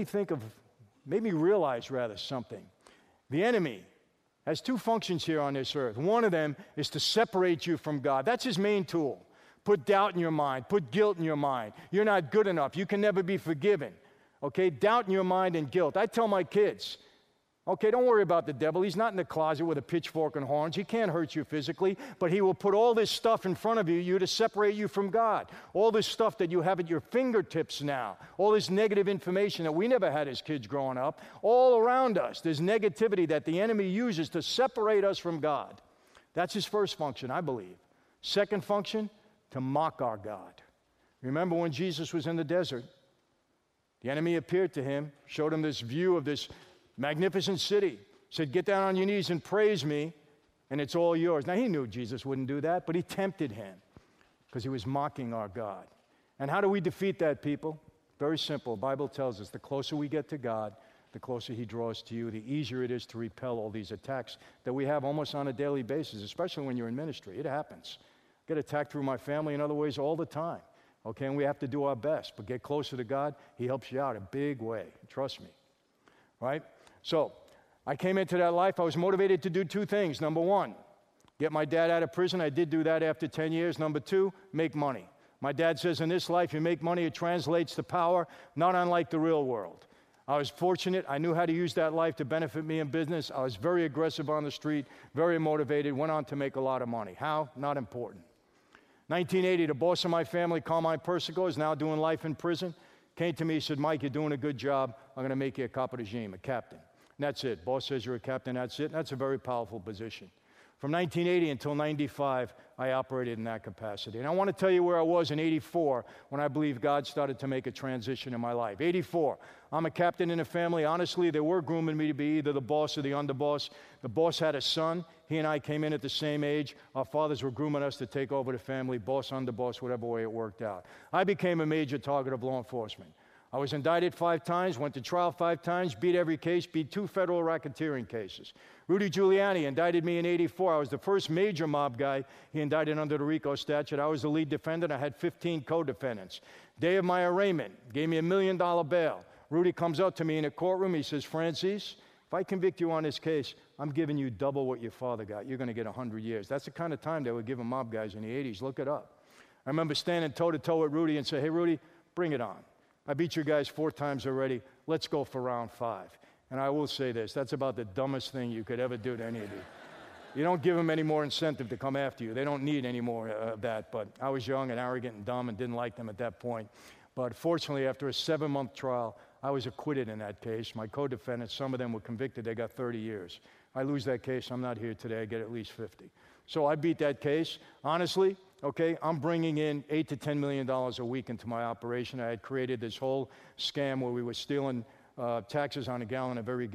me realize rather something. The enemy has 2 functions here on this earth. One of them is to separate you from God. That's his main tool. Put doubt in your mind. Put guilt in your mind. You're not good enough. You can never be forgiven. Okay, doubt in your mind and guilt. I tell my kids, okay, don't worry about the devil. He's not in the closet with a pitchfork and horns. He can't hurt you physically, but he will put all this stuff in front of you to separate you from God. All this stuff that you have at your fingertips now, all this negative information that we never had as kids growing up, all around us, there's negativity that the enemy uses to separate us from God. That's his first function, I believe. Second function, to mock our God. Remember when Jesus was in the desert, the enemy appeared to him, showed him this view of this magnificent city, said, get down on your knees and praise me, and it's all yours. Now, he knew Jesus wouldn't do that, but he tempted him because he was mocking our God. And how do we defeat that, people? Very simple. The Bible tells us the closer we get to God, the closer he draws to you, the easier it is to repel all these attacks that we have almost on a daily basis, especially when you're in ministry. It happens. I get attacked through my family in other ways all the time. Okay, and we have to do our best. But get closer to God, he helps you out a big way. Trust me. Right? So, I came into that life. I was motivated to do 2 things. Number 1, get my dad out of prison. I did do that after 10 years. Number 2, make money. My dad says in this life, you make money, it translates to power, not unlike the real world. I was fortunate. I knew how to use that life to benefit me in business. I was very aggressive on the street, very motivated, went on to make a lot of money. How? Not important. 1980, the boss of my family, Carmine Persico, is now doing life in prison. Came to me, said, Mike, you're doing a good job. I'm going to make you a capo regime, a captain. And that's it. Boss says you're a captain, that's it. And that's a very powerful position. From 1980 until 95, I operated in that capacity. And I want to tell you where I was in 84 when I believe God started to make a transition in my life. 84, I'm a captain in a family. Honestly, they were grooming me to be either the boss or the underboss. The boss had a son. He and I came in at the same age. Our fathers were grooming us to take over the family, boss, underboss, whatever way it worked out. I became a major target of law enforcement. I was indicted 5 times, went to trial 5 times, beat every case, beat 2 federal racketeering cases. Rudy Giuliani indicted me in '84. I was the first major mob guy he indicted under the RICO statute. I was the lead defendant. I had 15 co-defendants. Day of my arraignment, gave me $1 million bail. Rudy comes up to me in a courtroom. He says, Franzese, if I convict you on this case, I'm giving you double what your father got. You're going to get 100 years. That's the kind of time they were giving mob guys in the 80s. Look it up. I remember standing toe-to-toe with Rudy and say, hey, Rudy, bring it on. I beat you guys 4 times already. Let's go for round 5. And I will say this, that's about the dumbest thing you could ever do to any of you. You don't give them any more incentive to come after you. They don't need any more of that. But I was young and arrogant and dumb and didn't like them at that point. But fortunately, after a 7-month trial, I was acquitted in that case. My co-defendants, some of them were convicted. They got 30 years. I lose that case, I'm not here today. I get at least 50. So I beat that case. Honestly, okay, I'm bringing in $8 to $10 million a week into my operation. I had created this whole scam where we were stealing taxes on a gallon of every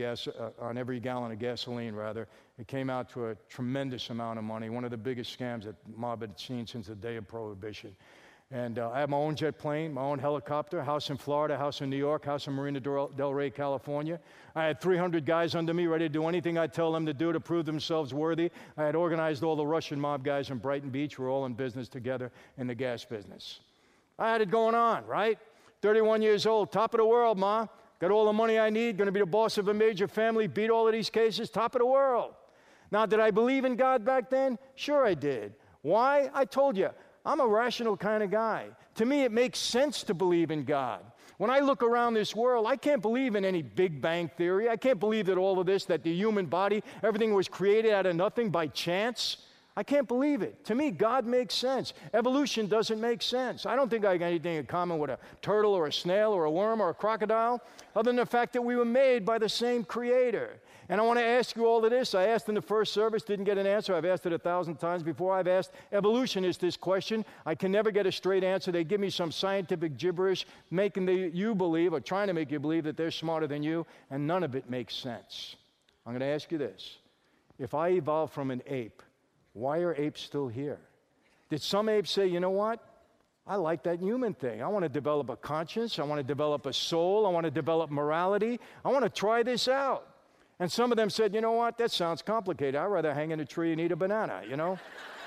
gallon of gasoline, rather. It came out to a tremendous amount of money, one of the biggest scams that mob had seen since the day of Prohibition. And I have my own jet plane, my own helicopter, house in Florida, house in New York, house in Marina del Rey, California. I had 300 guys under me ready to do anything I tell them to do to prove themselves worthy. I had organized all the Russian mob guys in Brighton Beach. We're all in business together in the gas business. I had it going on, right? 31 years old, top of the world, Ma. Got all the money I need, going to be the boss of a major family, beat all of these cases, top of the world. Now, did I believe in God back then? Sure I did. Why? I told you. I'm a rational kind of guy. To me, it makes sense to believe in God. When I look around this world, I can't believe in any Big Bang Theory. I can't believe that all of this, that the human body, everything was created out of nothing by chance. I can't believe it. To me, God makes sense. Evolution doesn't make sense. I don't think I got anything in common with a turtle or a snail or a worm or a crocodile, other than the fact that we were made by the same Creator. And I want to ask you all of this. I asked in the first service, didn't get an answer. I've asked it 1,000 times before. I've asked evolutionists this question. I can never get a straight answer. They give me some scientific gibberish, making you believe, or trying to make you believe that they're smarter than you, and none of it makes sense. I'm going to ask you this. If I evolved from an ape, why are apes still here? Did some apes say, you know what? I like that human thing. I want to develop a conscience. I want to develop a soul. I want to develop morality. I want to try this out. And some of them said, you know what, that sounds complicated. I'd rather hang in a tree and eat a banana, you know?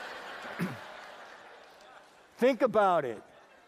Think about it.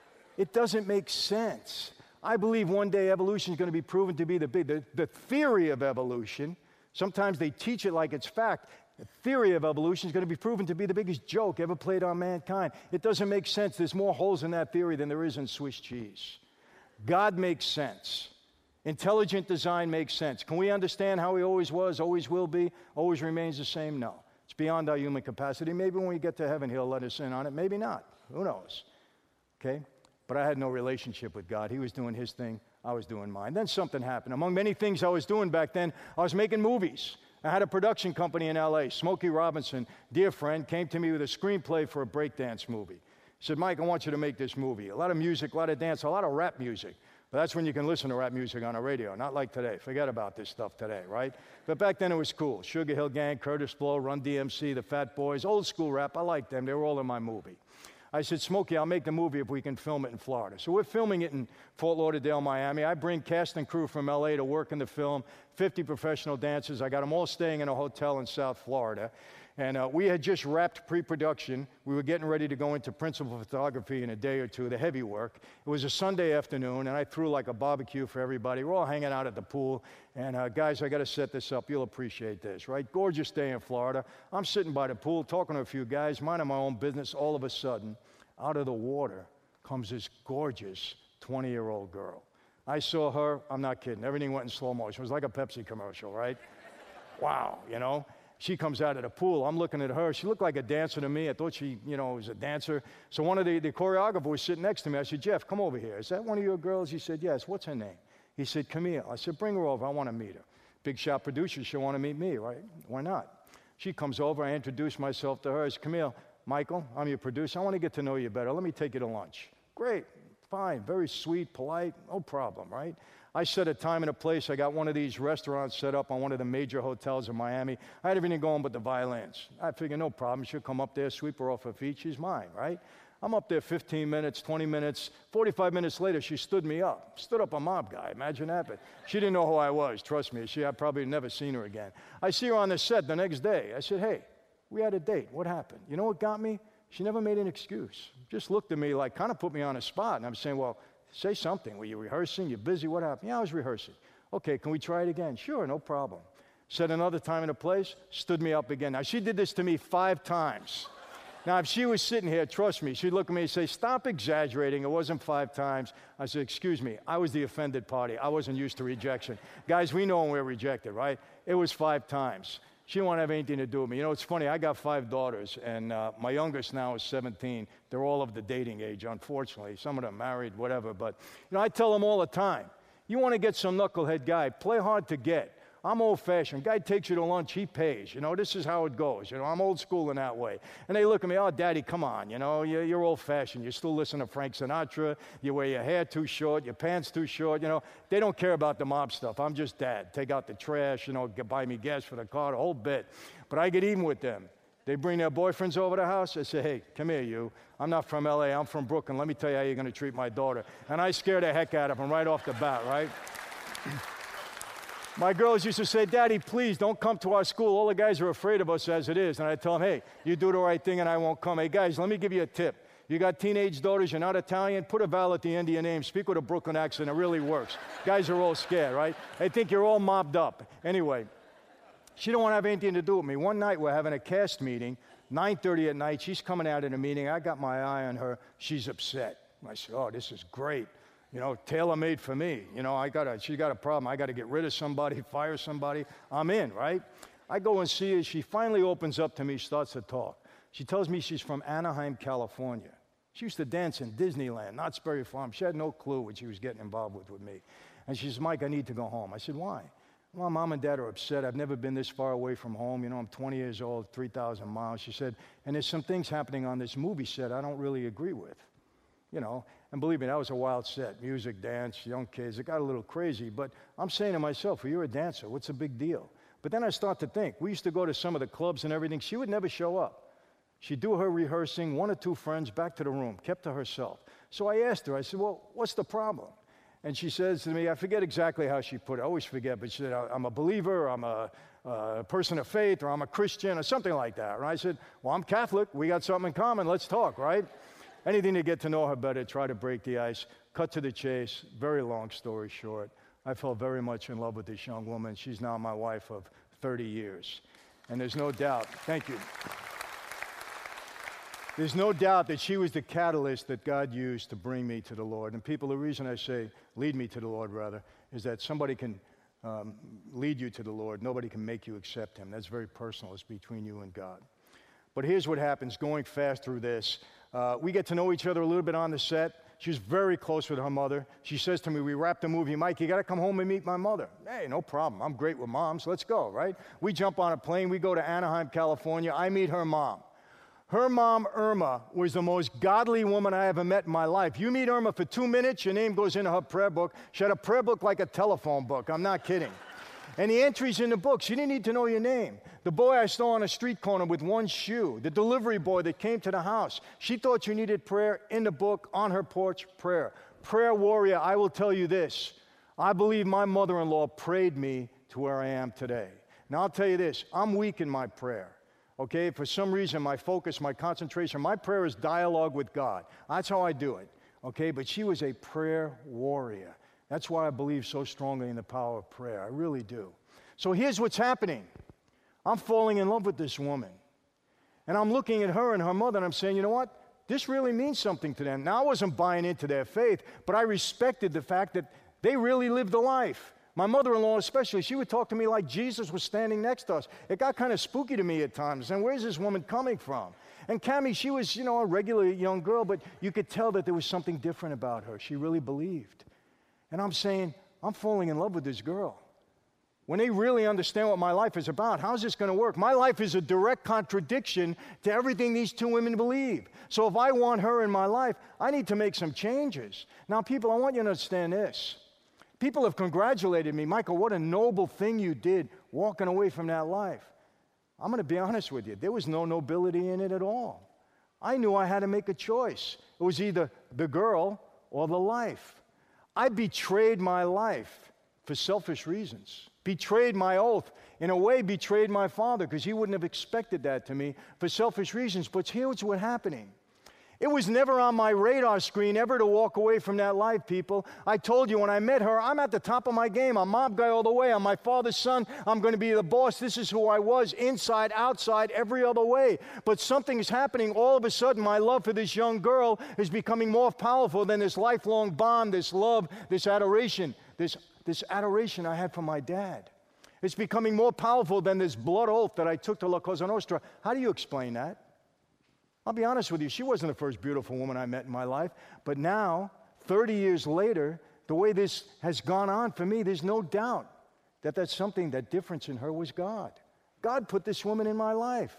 It doesn't make sense. I believe one day evolution is going to be proven to be the theory of evolution. Sometimes they teach it like it's fact. The theory of evolution is going to be proven to be the biggest joke ever played on mankind. It doesn't make sense. There's more holes in that theory than there is in Swiss cheese. God makes sense. Intelligent design makes sense. Can we understand how he always was, always will be, always remains the same? No. It's beyond our human capacity. Maybe when we get to heaven, he'll let us in on it. Maybe not. Who knows? Okay? But I had no relationship with God. He was doing his thing. I was doing mine. Then something happened. Among many things I was doing back then, I was making movies. I had a production company in L.A. Smokey Robinson, dear friend, came to me with a screenplay for a breakdance movie. He said, Mike, I want you to make this movie. A lot of music, a lot of dance, a lot of rap music. But that's when you can listen to rap music on the radio, not like today. Forget about this stuff today, right? But back then it was cool. Sugar Hill Gang, Curtis Blow, Run DMC, the Fat Boys, old school rap. I liked them. They were all in my movie. I said, Smokey, I'll make the movie if we can film it in Florida. So we're filming it in Fort Lauderdale, Miami. I bring cast and crew from L.A. to work in the film, 50 professional dancers. I got them all staying in a hotel in South Florida. And we had just wrapped pre-production. We were getting ready to go into principal photography in a day or two, the heavy work. It was a Sunday afternoon, and I threw like a barbecue for everybody. We're all hanging out at the pool. And guys, I got to set this up. You'll appreciate this, right? Gorgeous day in Florida. I'm sitting by the pool talking to a few guys, minding my own business. All of a sudden, out of the water comes this gorgeous 20-year-old girl. I saw her. I'm not kidding. Everything went in slow motion. It was like a Pepsi commercial, right? Wow, you know? She comes out of the pool. I'm looking at her. She looked like a dancer to me. I thought she, was a dancer. So one of the choreographers was sitting next to me. I said, Jeff, come over here. Is that one of your girls? He said, yes. What's her name? He said, Camille. I said, bring her over. I want to meet her. Big shot producer. She'll want to meet me, right? Why not? She comes over. I introduce myself to her. I said, Camille, Michael, I'm your producer. I want to get to know you better. Let me take you to lunch. Great. Fine. Very sweet, polite. No problem, right? I set a time and a place. I got one of these restaurants set up on one of the major hotels in Miami. I had everything going but the violins. I figured, no problem. She'll come up there, sweep her off her feet. She's mine, right? I'm up there 15 minutes, 20 minutes, 45 minutes later, she stood me up. Stood up a mob guy, imagine that. But she didn't know who I was, trust me. I'd probably never seen her again. I see her on the set the next day. I said, hey, we had a date. What happened? You know what got me? She never made an excuse. Just looked at me like, kind of put me on the spot. And I'm saying, well, say something. Were you rehearsing? You busy? What happened? Yeah, I was rehearsing. Okay, can we try it again? Sure, no problem. Said another time and a place, stood me up again. Now, she did this to me 5 times. Now, if she was sitting here, trust me, she'd look at me and say, stop exaggerating. It wasn't 5 times. I said, excuse me, I was the offended party. I wasn't used to rejection. Guys, we know when we're rejected, right? It was 5 times. She didn't want to have anything to do with me. You know, it's funny. I got 5 daughters, and my youngest now is 17. They're all of the dating age, unfortunately. Some of them married, whatever. But, you know, I tell them all the time, you want to get some knucklehead guy, play hard to get. I'm old-fashioned. Guy takes you to lunch, he pays. You know, this is how it goes. You know, I'm old school in that way. And they look at me, oh, Daddy, come on. You know, you're old-fashioned. You still listen to Frank Sinatra. You wear your hair too short, your pants too short. You know, they don't care about the mob stuff. I'm just Dad. Take out the trash, you know, buy me gas for the car, the whole bit. But I get even with them. They bring their boyfriends over the house. I say, hey, come here, you. I'm not from L.A. I'm from Brooklyn. Let me tell you how you're going to treat my daughter. And I scare the heck out of them right off the bat, right? My girls used to say, Daddy, please don't come to our school. All the guys are afraid of us as it is. And I tell them, hey, you do the right thing and I won't come. Hey, guys, let me give you a tip. You got teenage daughters, you're not Italian, put a vowel at the end of your name. Speak with a Brooklyn accent. It really works. Guys are all scared, right? They think you're all mobbed up. Anyway, she don't want to have anything to do with me. One night we're having a cast meeting, 9:30 at night. She's coming out of the meeting. I got my eye on her. She's upset. I said, oh, this is great. You know, tailor-made for me. You know, she got a problem. I got to get rid of somebody, fire somebody. I'm in, right? I go and see her. She finally opens up to me, starts to talk. She tells me she's from Anaheim, California. She used to dance in Disneyland, Knott's Berry Farm. She had no clue what she was getting involved with me. And she says, Mike, I need to go home. I said, why? Well, Mom and Dad are upset. I've never been this far away from home. You know, I'm 20 years old, 3,000 miles. She said, and there's some things happening on this movie set I don't really agree with. You know, and believe me, that was a wild set. Music, dance, young kids. It got a little crazy. But I'm saying to myself, well, you're a dancer. What's the big deal? But then I start to think. We used to go to some of the clubs and everything. She would never show up. She'd do her rehearsing, 1 or 2 friends, back to the room, kept to herself. So I asked her, I said, well, what's the problem? And she says to me, I forget exactly how she put it. I always forget, but she said, I'm a believer, I'm a person of faith, or I'm a Christian, or something like that. And I said, well, I'm Catholic. We got something in common. Let's talk, right? Anything to get to know her better, try to break the ice, cut to the chase. Very long story short, I fell very much in love with this young woman. She's now my wife of 30 years. And there's no doubt, thank you. There's no doubt that she was the catalyst that God used to bring me to the Lord. And people, the reason I say lead me to the Lord, rather, is that somebody can lead you to the Lord. Nobody can make you accept him. That's very personal. It's between you and God. But here's what happens, going fast through this. We get to know each other a little bit on the set. She was very close with her mother. She says to me, we wrapped the movie, Mike, you got to come home and meet my mother. Hey, no problem. I'm great with moms. Let's go, right? We jump on a plane. We go to Anaheim, California. I meet her mom. Her mom, Irma, was the most godly woman I ever met in my life. You meet Irma for 2 minutes, your name goes into her prayer book. She had a prayer book like a telephone book. I'm not kidding. And the entries in the book, she didn't need to know your name. The boy I saw on a street corner with one shoe, the delivery boy that came to the house, she thought you needed prayer in the book, on her porch, prayer. Prayer warrior, I will tell you this. I believe my mother-in-law prayed me to where I am today. Now, I'll tell you this. I'm weak in my prayer. Okay? For some reason, my focus, my concentration, my prayer is dialogue with God. That's how I do it. Okay? But she was a prayer warrior. That's why I believe so strongly in the power of prayer. I really do. So here's what's happening. I'm falling in love with this woman. And I'm looking at her and her mother, and I'm saying, you know what? This really means something to them. Now, I wasn't buying into their faith, but I respected the fact that they really lived the life. My mother-in-law especially, she would talk to me like Jesus was standing next to us. It got kind of spooky to me at times. And where's this woman coming from? And Cammie, she was, you know, a regular young girl, but you could tell that there was something different about her. She really believed. And I'm saying, I'm falling in love with this girl. When they really understand what my life is about, how's this going to work? My life is a direct contradiction to everything these 2 women believe. So if I want her in my life, I need to make some changes. Now, people, I want you to understand this. People have congratulated me. Michael, what a noble thing you did walking away from that life. I'm going to be honest with you. There was no nobility in it at all. I knew I had to make a choice. It was either the girl or the life. I betrayed my life for selfish reasons. Betrayed my oath. In a way, betrayed my father because he wouldn't have expected that to me for selfish reasons. But here's what's happening. It was never on my radar screen ever to walk away from that life, people. I told you when I met her, I'm at the top of my game. I'm mob guy all the way. I'm my father's son. I'm going to be the boss. This is who I was, inside, outside, every other way. But something is happening. All of a sudden, my love for this young girl is becoming more powerful than this lifelong bond, this love, this adoration, this adoration I had for my dad. It's becoming more powerful than this blood oath that I took to La Cosa Nostra. How do you explain that? I'll be honest with you, she wasn't the first beautiful woman I met in my life, but now, 30 years later, the way this has gone on for me, there's no doubt that that's something, that difference in her was God. God put this woman in my life.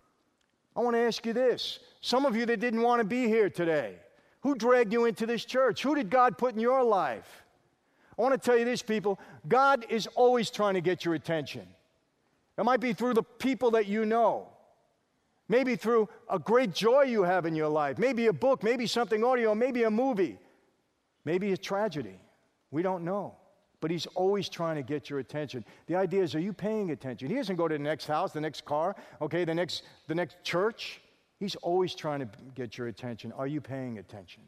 I want to ask you this. Some of you that didn't want to be here today, who dragged you into this church? Who did God put in your life? I want to tell you this, people. God is always trying to get your attention. It might be through the people that you know. Maybe through a great joy you have in your life. Maybe a book, maybe something audio, maybe a movie. Maybe a tragedy. We don't know. But he's always trying to get your attention. The idea is, are you paying attention? He doesn't go to the next house, the next car, okay, the next church. He's always trying to get your attention. Are you paying attention?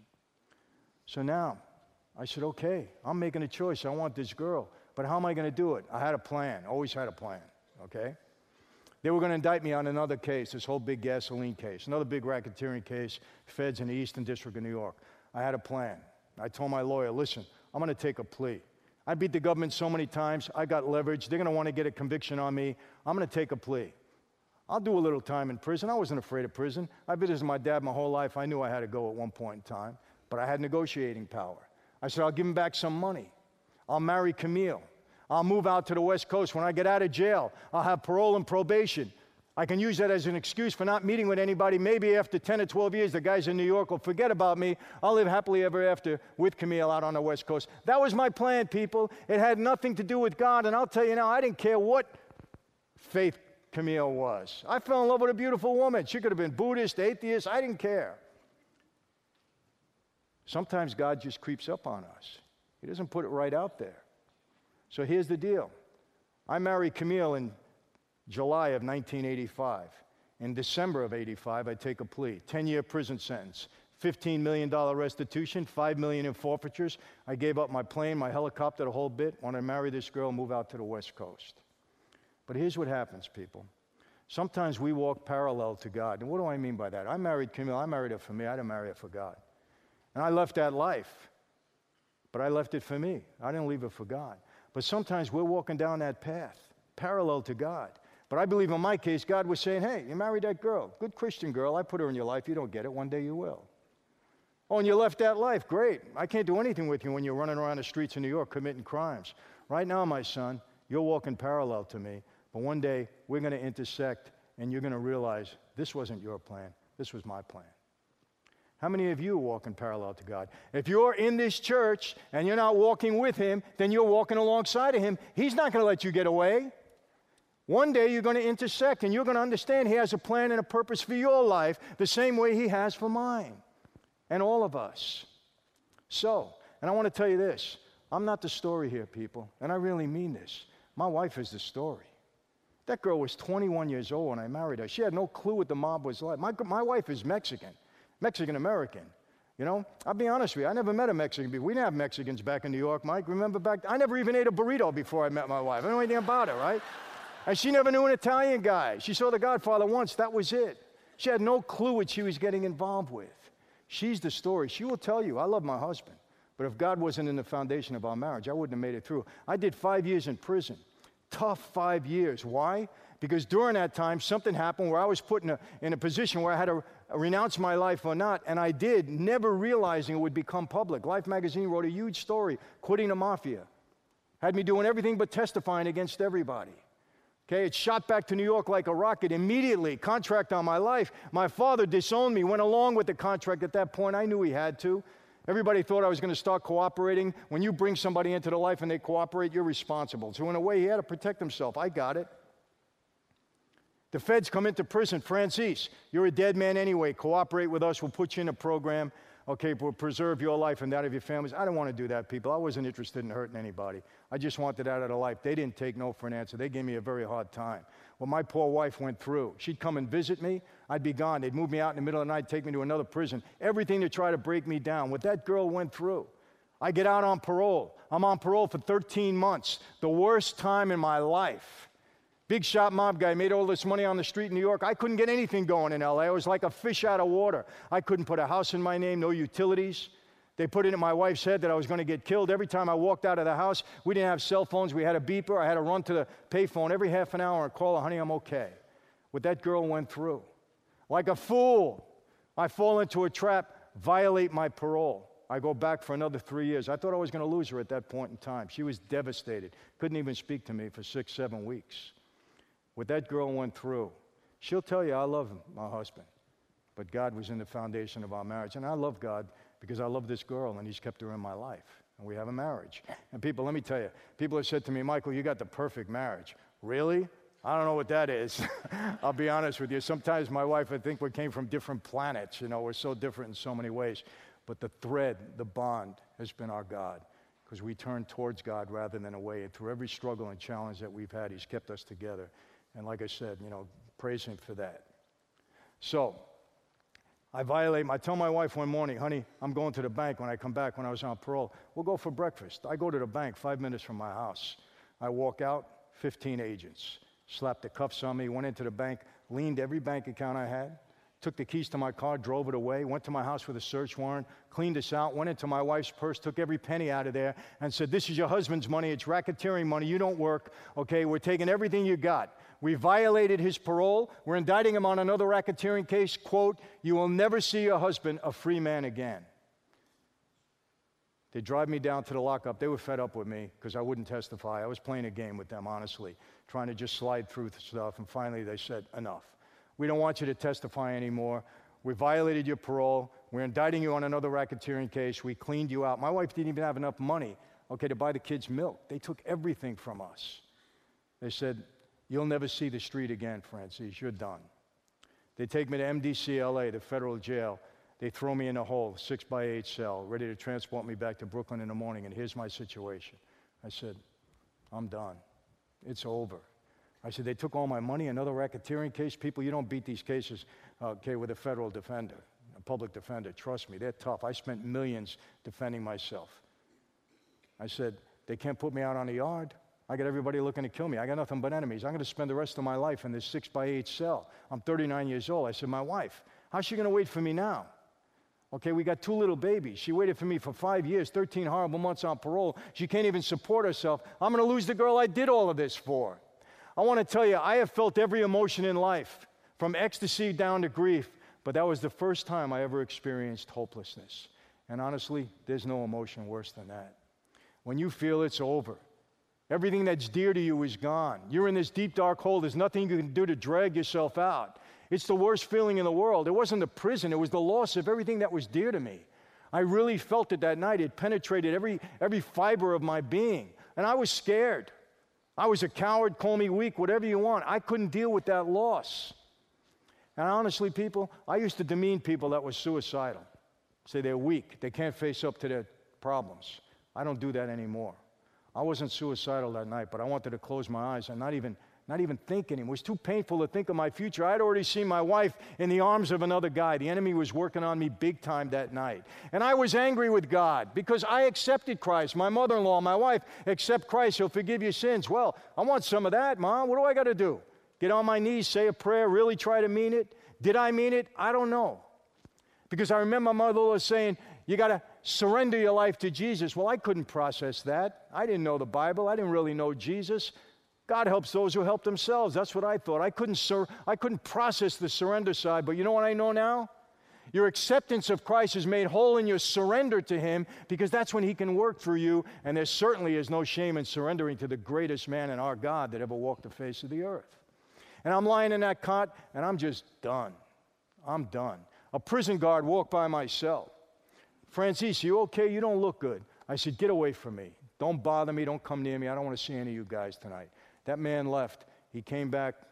So now, I said, okay, I'm making a choice. I want this girl. But how am I going to do it? I had a plan. Always had a plan, okay? They were going to indict me on another case, this whole big gasoline case, another big racketeering case, feds in the Eastern District of New York. I had a plan. I told my lawyer, listen, I'm going to take a plea. I beat the government so many times. I got leverage. They're going to want to get a conviction on me. I'm going to take a plea. I'll do a little time in prison. I wasn't afraid of prison. I've been with my dad my whole life. I knew I had to go at one point in time, but I had negotiating power. I said, I'll give him back some money. I'll marry Camille. I'll move out to the West Coast. When I get out of jail, I'll have parole and probation. I can use that as an excuse for not meeting with anybody. Maybe after 10 or 12 years, the guys in New York will forget about me. I'll live happily ever after with Camille out on the West Coast. That was my plan, people. It had nothing to do with God. And I'll tell you now, I didn't care what faith Camille was. I fell in love with a beautiful woman. She could have been Buddhist, atheist. I didn't care. Sometimes God just creeps up on us. He doesn't put it right out there. So here's the deal. I married Camille in July of 1985. In December of 85, I take a plea. 10-year prison sentence, $15 million restitution, $5 million in forfeitures. I gave up my plane, my helicopter, the whole bit. When I marry this girl, move out to the West Coast. But here's what happens, people. Sometimes we walk parallel to God. And what do I mean by that? I married Camille. I married her for me. I didn't marry her for God. And I left that life. But I left it for me. I didn't leave it for God. But sometimes we're walking down that path, parallel to God. But I believe in my case, God was saying, hey, you married that girl, good Christian girl. I put her in your life. You don't get it. One day you will. Oh, and you left that life. Great. I can't do anything with you when you're running around the streets of New York committing crimes. Right now, my son, you're walking parallel to me. But one day, we're going to intersect, and you're going to realize this wasn't your plan. This was my plan. How many of you are walking parallel to God? If you're in this church and you're not walking with him, then you're walking alongside of him. He's not going to let you get away. One day you're going to intersect and you're going to understand he has a plan and a purpose for your life the same way he has for mine and all of us. So, and I want to tell you this. I'm not the story here, people, and I really mean this. My wife is the story. That girl was 21 years old when I married her. She had no clue what the mob was like. My wife is Mexican-American. You know, I'll be honest with you, I never met a Mexican before. We didn't have Mexicans back in New York, Mike. Remember I never even ate a burrito before I met my wife. I don't know anything about it, right? And she never knew an Italian guy. She saw The Godfather once, that was it. She had no clue what she was getting involved with. She's the story. She will tell you, I love my husband. But if God wasn't in the foundation of our marriage, I wouldn't have made it through. I did 5 years in prison. Tough 5 years. Why? Because during that time, something happened where I was put in a position where I had to renounce my life or not, and I did, never realizing it would become public. Life magazine wrote a huge story, quitting the mafia. Had me doing everything but testifying against everybody. Okay, it shot back to New York like a rocket immediately, contract on my life. My father disowned me, went along with the contract at that point. I knew he had to. Everybody thought I was going to start cooperating. When you bring somebody into the life and they cooperate, you're responsible. So in a way, he had to protect himself. I got it. The feds come into prison. Francis, you're a dead man anyway. Cooperate with us. We'll put you in a program. Okay, we'll preserve your life and that of your families. I don't want to do that, people. I wasn't interested in hurting anybody. I just wanted out of the life. They didn't take no for an answer. They gave me a very hard time. What my poor wife went through, she'd come and visit me. I'd be gone. They'd move me out in the middle of the night, take me to another prison. Everything to try to break me down. What that girl went through. I get out on parole. I'm on parole for 13 months. The worst time in my life. Big shot mob guy, made all this money on the street in New York. I couldn't get anything going in LA. I was like a fish out of water. I couldn't put a house in my name, no utilities. They put it in my wife's head that I was going to get killed. Every time I walked out of the house, we didn't have cell phones. We had a beeper. I had to run to the payphone every half an hour and call her, honey, I'm okay. What that girl went through. Like a fool, I fall into a trap, violate my parole. I go back for another 3 years. I thought I was going to lose her at that point in time. She was devastated. Couldn't even speak to me for 6, 7 weeks. What that girl went through, she'll tell you, I love my husband. But God was in the foundation of our marriage. And I love God because I love this girl, and he's kept her in my life. And we have a marriage. And people, let me tell you, people have said to me, Michael, you got the perfect marriage. Really? I don't know what that is. I'll be honest with you. Sometimes my wife, I think we came from different planets. You know, we're so different in so many ways. But the thread, the bond, has been our God. Because we turn towards God rather than away. And through every struggle and challenge that we've had, he's kept us together. And like I said, you know, praise him for that. So, I tell my wife one morning, honey, I'm going to the bank when I come back when I was on parole. We'll go for breakfast. I go to the bank 5 minutes from my house. I walk out, 15 agents. Slapped the cuffs on me, went into the bank, leaned every bank account I had, took the keys to my car, drove it away, went to my house with a search warrant, cleaned us out, went into my wife's purse, took every penny out of there, and said, this is your husband's money, it's racketeering money, you don't work, okay, we're taking everything you got. We violated his parole, we're indicting him on another racketeering case, quote, you will never see your husband a free man again. They drive me down to the lockup. They were fed up with me because I wouldn't testify. I was playing a game with them, honestly, trying to just slide through stuff, and finally they said, enough. We don't want you to testify anymore. We violated your parole. We're indicting you on another racketeering case. We cleaned you out. My wife didn't even have enough money, okay, to buy the kids milk. They took everything from us. They said, you'll never see the street again, Francis. You're done. They take me to MDCLA, the federal jail. They throw me in a hole, 6x8 cell, ready to transport me back to Brooklyn in the morning, and here's my situation. I said, I'm done. It's over. I said, they took all my money, another racketeering case. People, you don't beat these cases, okay, with a federal defender, a public defender. Trust me, they're tough. I spent millions defending myself. I said, they can't put me out on the yard. I got everybody looking to kill me. I got nothing but enemies. I'm going to spend the rest of my life in this 6x8 cell. I'm 39 years old. I said, my wife, how's she going to wait for me now? Okay, we got 2 little babies. She waited for me for 5 years, 13 horrible months on parole. She can't even support herself. I'm going to lose the girl I did all of this for. I want to tell you, I have felt every emotion in life, from ecstasy down to grief, but that was the first time I ever experienced hopelessness. And honestly, there's no emotion worse than that. When you feel it's over, everything that's dear to you is gone. You're in this deep, dark hole. There's nothing you can do to drag yourself out. It's the worst feeling in the world. It wasn't the prison. It was the loss of everything that was dear to me. I really felt it that night. It penetrated every fiber of my being. And I was scared. I was a coward, call me weak, whatever you want. I couldn't deal with that loss. And honestly, people, I used to demean people that were suicidal. Say they're weak. They can't face up to their problems. I don't do that anymore. I wasn't suicidal that night, but I wanted to close my eyes and not even think anymore. It was too painful to think of my future. I had already seen my wife in the arms of another guy. The enemy was working on me big time that night. And I was angry with God because I accepted Christ. My mother-in-law, my wife, accept Christ. He'll forgive your sins. Well, I want some of that, Mom. What do I got to do? Get on my knees, say a prayer, really try to mean it? Did I mean it? I don't know. Because I remember my mother-in-law saying, you got to surrender your life to Jesus. Well, I couldn't process that. I didn't know the Bible. I didn't really know Jesus. God helps those who help themselves. That's what I thought. I couldn't process the surrender side. But you know what I know now? Your acceptance of Christ is made whole in your surrender to Him, because that's when He can work through you. And there certainly is no shame in surrendering to the greatest man in our God that ever walked the face of the earth. And I'm lying in that cot, and I'm just done. I'm done. A prison guard walked by my cell. Francis, you okay? You don't look good. I said, get away from me. Don't bother me. Don't come near me. I don't want to see any of you guys tonight. That man left. He came back.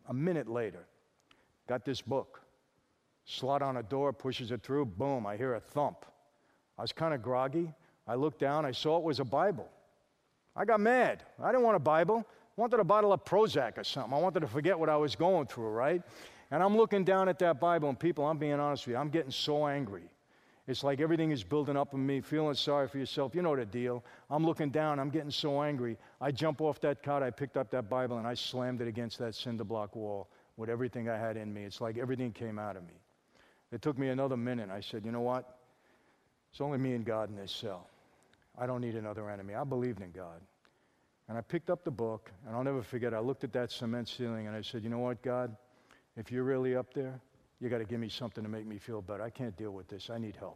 A minute later, got this book. Slot on a door, pushes it through, boom, I hear a thump. I was kind of groggy. I looked down, I saw it was a Bible. I got mad. I didn't want a Bible. I wanted a bottle of Prozac or something. I wanted to forget what I was going through, right? And I'm looking down at that Bible, and people, I'm being honest with you, I'm getting so angry. It's like everything is building up in me, feeling sorry for yourself. You know the deal. I'm looking down, I'm getting so angry. I jump off that cot, I picked up that Bible, and I slammed it against that cinder block wall with everything I had in me. It's like everything came out of me. It took me another minute. I said, you know what? It's only me and God in this cell. I don't need another enemy. I believed in God. And I picked up the book, and I'll never forget, I looked at that cement ceiling, and I said, you know what, God? If you're really up there, you got to give me something to make me feel better. I can't deal with this. I need help.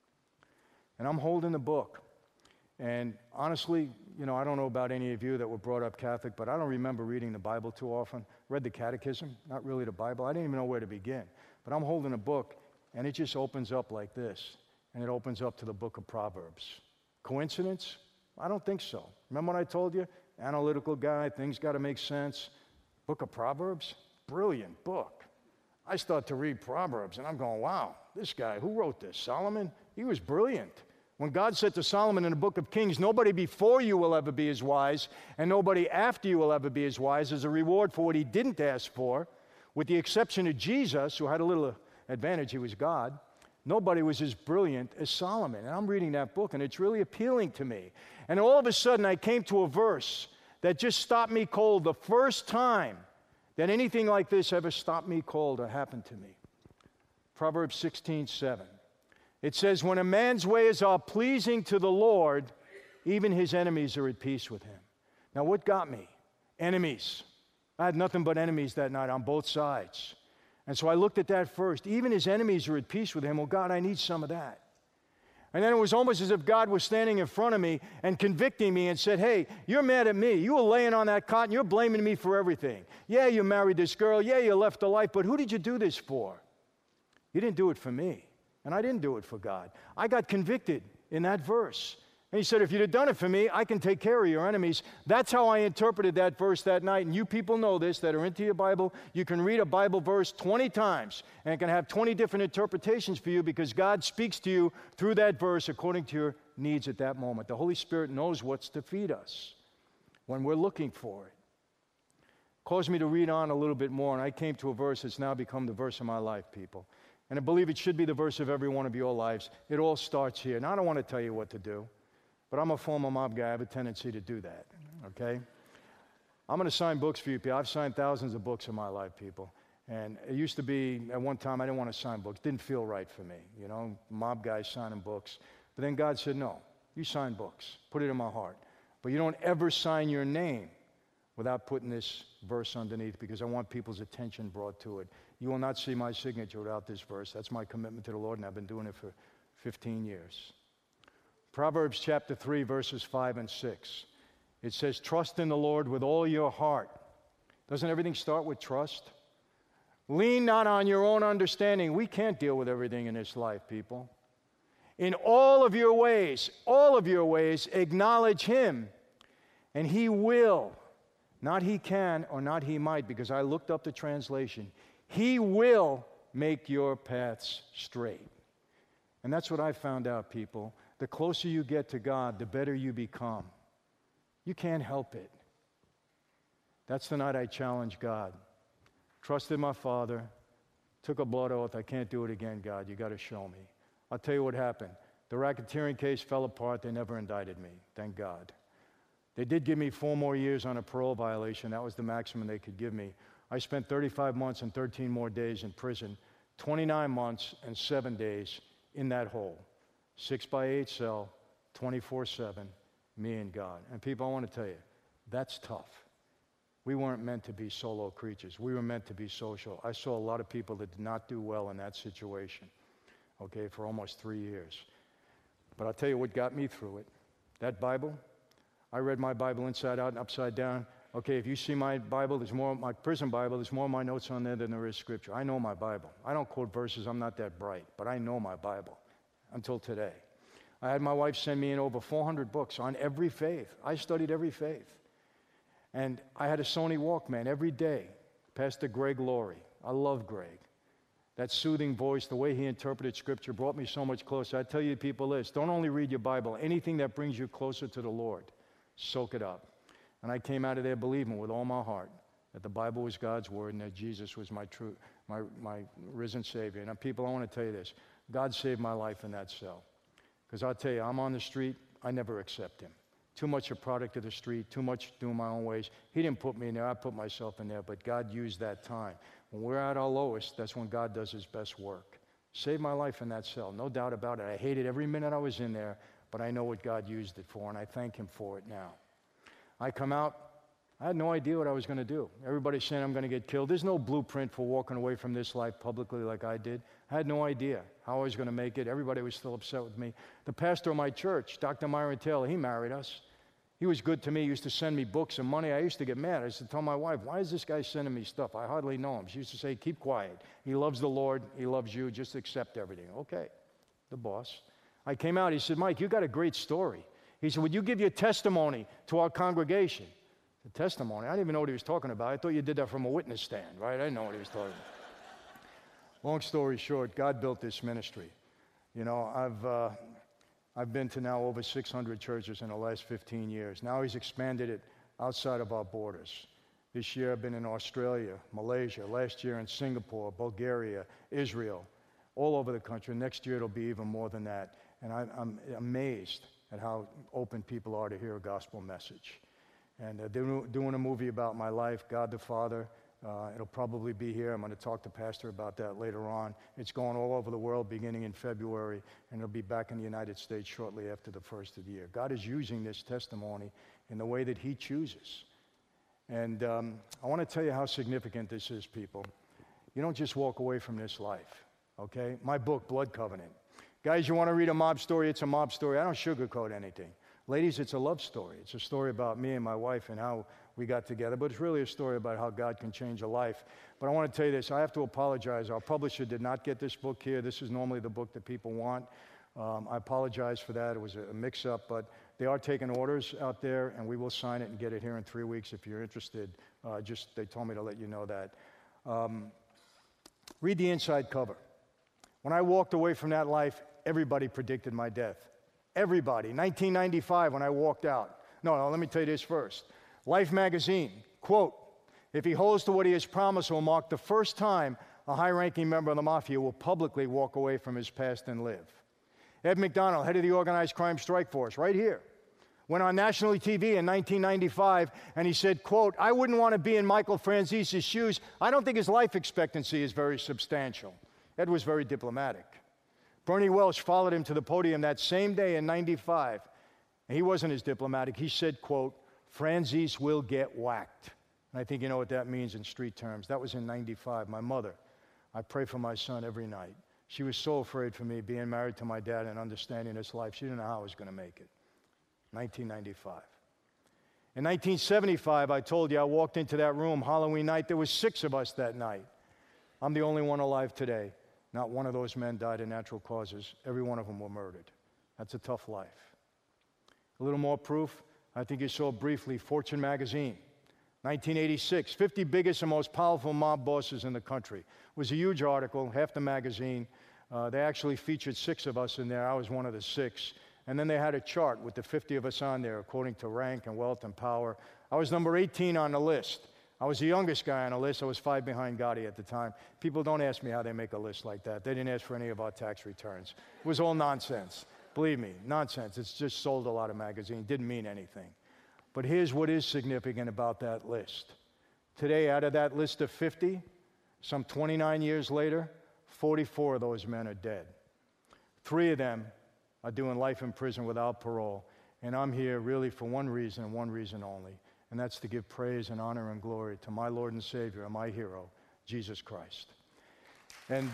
And I'm holding the book. And honestly, you know, I don't know about any of you that were brought up Catholic, but I don't remember reading the Bible too often. Read the catechism, not really the Bible. I didn't even know where to begin. But I'm holding a book, and it just opens up like this. And it opens up to the book of Proverbs. Coincidence? I don't think so. Remember what I told you? Analytical guy, things got to make sense. Book of Proverbs? Brilliant book. I start to read Proverbs, and I'm going, wow, this guy, who wrote this? Solomon? He was brilliant. When God said to Solomon in the book of Kings, nobody before you will ever be as wise, and nobody after you will ever be as wise as a reward for what he didn't ask for, with the exception of Jesus, who had a little advantage, he was God. Nobody was as brilliant as Solomon. And I'm reading that book, and it's really appealing to me. And all of a sudden, I came to a verse that just stopped me cold the first time that anything like this ever stopped me cold or happened to me. Proverbs 16:7. It says, when a man's ways are pleasing to the Lord, even his enemies are at peace with him. Now, what got me? Enemies. I had nothing but enemies that night on both sides. And so I looked at that first. Even his enemies are at peace with him. Oh, God, I need some of that. And then it was almost as if God was standing in front of me and convicting me and said, hey, you're mad at me. You were laying on that cot and you're blaming me for everything. Yeah, you married this girl. Yeah, you left the life. But who did you do this for? You didn't do it for me. And I didn't do it for God. I got convicted in that verse. And he said, if you'd have done it for me, I can take care of your enemies. That's how I interpreted that verse that night. And you people know this, that are into your Bible. You can read a Bible verse 20 times, and it can have 20 different interpretations for you because God speaks to you through that verse according to your needs at that moment. The Holy Spirit knows what's to feed us when we're looking for it. Caused me to read on a little bit more, and I came to a verse that's now become the verse of my life, people. And I believe it should be the verse of every one of your lives. It all starts here. Now, I don't want to tell you what to do, but I'm a former mob guy. I have a tendency to do that, okay? I'm going to sign books for you people. I've signed thousands of books in my life, people. And it used to be, at one time, I didn't want to sign books. It didn't feel right for me, you know, mob guys signing books. But then God said, no, you sign books. Put it in my heart. But you don't ever sign your name without putting this verse underneath because I want people's attention brought to it. You will not see my signature without this verse. That's my commitment to the Lord, and I've been doing it for 15 years. Proverbs chapter 3, verses 5 and 6. It says, trust in the Lord with all your heart. Doesn't everything start with trust? Lean not on your own understanding. We can't deal with everything in this life, people. In all of your ways, acknowledge him, and he will. Not he can or not he might, because I looked up the translation. He will make your paths straight. And that's what I found out, people. The closer you get to God, the better you become. You can't help it. That's the night I challenged God. Trusted my Father, took a blood oath. I can't do it again, God. You got to show me. I'll tell you what happened. The racketeering case fell apart. They never indicted me, thank God. They did give me 4 more years on a parole violation. That was the maximum they could give me. I spent 35 months and 13 more days in prison, 29 months and 7 days in that hole. 6x8 cell, 24/7, me and God. And people, I want to tell you, that's tough. We weren't meant to be solo creatures. We were meant to be social. I saw a lot of people that did not do well in that situation, okay, for almost 3 years. But I'll tell you what got me through it. That Bible, I read my Bible inside out and upside down. Okay, if you see my Bible, there's more, my prison Bible, there's more of my notes on there than there is Scripture. I know my Bible. I don't quote verses, I'm not that bright, but I know my Bible until today. I had my wife send me in over 400 books on every faith. I studied every faith. And I had a Sony Walkman every day, Pastor Greg Laurie. I love Greg. That soothing voice, the way he interpreted Scripture brought me so much closer. I tell you people this, don't only read your Bible, anything that brings you closer to the Lord, soak it up. And I came out of there believing with all my heart that the Bible was God's Word and that Jesus was my risen Savior. And people, I want to tell you this, God saved my life in that cell. Because I'll tell you, I'm on the street, I never accept Him. Too much a product of the street, too much doing my own ways. He didn't put me in there, I put myself in there, but God used that time. When we're at our lowest, that's when God does His best work. Saved my life in that cell, no doubt about it. I hated every minute I was in there, but I know what God used it for, and I thank Him for it now. I come out, I had no idea what I was going to do. Everybody's saying I'm going to get killed. There's no blueprint for walking away from this life publicly like I did. I had no idea how I was going to make it. Everybody was still upset with me. The pastor of my church, Dr. Myron Taylor, he married us. He was good to me. He used to send me books and money. I used to get mad. I used to tell my wife, why is this guy sending me stuff? I hardly know him. She used to say, keep quiet. He loves the Lord. He loves you. Just accept everything. Okay, the boss. I came out. He said, Mike, you got a great story. He said, would you give your testimony to our congregation? The testimony? I didn't even know what he was talking about. I thought you did that from a witness stand, right? I didn't know what he was talking about. Long story short, God built this ministry. You know, I've been to now over 600 churches in the last 15 years. Now He's expanded it outside of our borders. This year I've been in Australia, Malaysia, last year in Singapore, Bulgaria, Israel, all over the country. Next year it'll be even more than that. And I'm amazed at how open people are to hear a gospel message. And they're doing a movie about my life, God the Father. It'll probably be here. I'm going to talk to Pastor about that later on. It's going all over the world beginning in February, and it'll be back in the United States shortly after the first of the year. God is using this testimony in the way that He chooses. And I want to tell you how significant this is, people. You don't just walk away from this life, okay? My book, Blood Covenant. Guys, you want to read a mob story? It's a mob story. I don't sugarcoat anything. Ladies, it's a love story. It's a story about me and my wife and how we got together, but it's really a story about how God can change a life. But I want to tell you this, I have to apologize. Our publisher did not get this book here. This is normally the book that people want. I apologize for that. It was a mix-up, but they are taking orders out there, and we will sign it and get it here in 3 weeks if you're interested. They told me to let you know that. Read the inside cover. When I walked away from that life, everybody predicted my death. Everybody. 1995 when I walked out. No, let me tell you this first. Life magazine, quote, if he holds to what he has promised, will mark the first time a high-ranking member of the mafia will publicly walk away from his past and live. Ed McDonald, head of the Organized Crime Strike Force, right here, went on national TV in 1995, and he said, quote, I wouldn't want to be in Michael Franzese's shoes. I don't think his life expectancy is very substantial. Ed was very diplomatic. Bernie Welsh followed him to the podium that same day in 95, and he wasn't as diplomatic. He said, quote, Franzese will get whacked. And I think you know what that means in street terms. That was in 95. My mother, I pray for my son every night. She was so afraid for me being married to my dad and understanding his life. She didn't know how I was going to make it. 1995. In 1975, I told you I walked into that room Halloween night. There was 6 of us that night. I'm the only one alive today. Not one of those men died of natural causes. Every one of them were murdered. That's a tough life. A little more proof. I think you saw briefly Fortune magazine, 1986, 50 biggest and most powerful mob bosses in the country. It was a huge article, half the magazine. They actually featured 6 of us in there. I was one of the 6. And then they had a chart with the 50 of us on there according to rank and wealth and power. I was number 18 on the list. I was the youngest guy on the list. I was 5 behind Gotti at the time. People don't ask me how they make a list like that. They didn't ask for any of our tax returns. It was all nonsense. Believe me, nonsense. It's just sold a lot of magazines. Didn't mean anything. But here's what is significant about that list. Today, out of that list of 50, some 29 years later, 44 of those men are dead. 3 of them are doing life in prison without parole. And I'm here really for one reason and one reason only, and that's to give praise and honor and glory to my Lord and Savior and my hero, Jesus Christ. And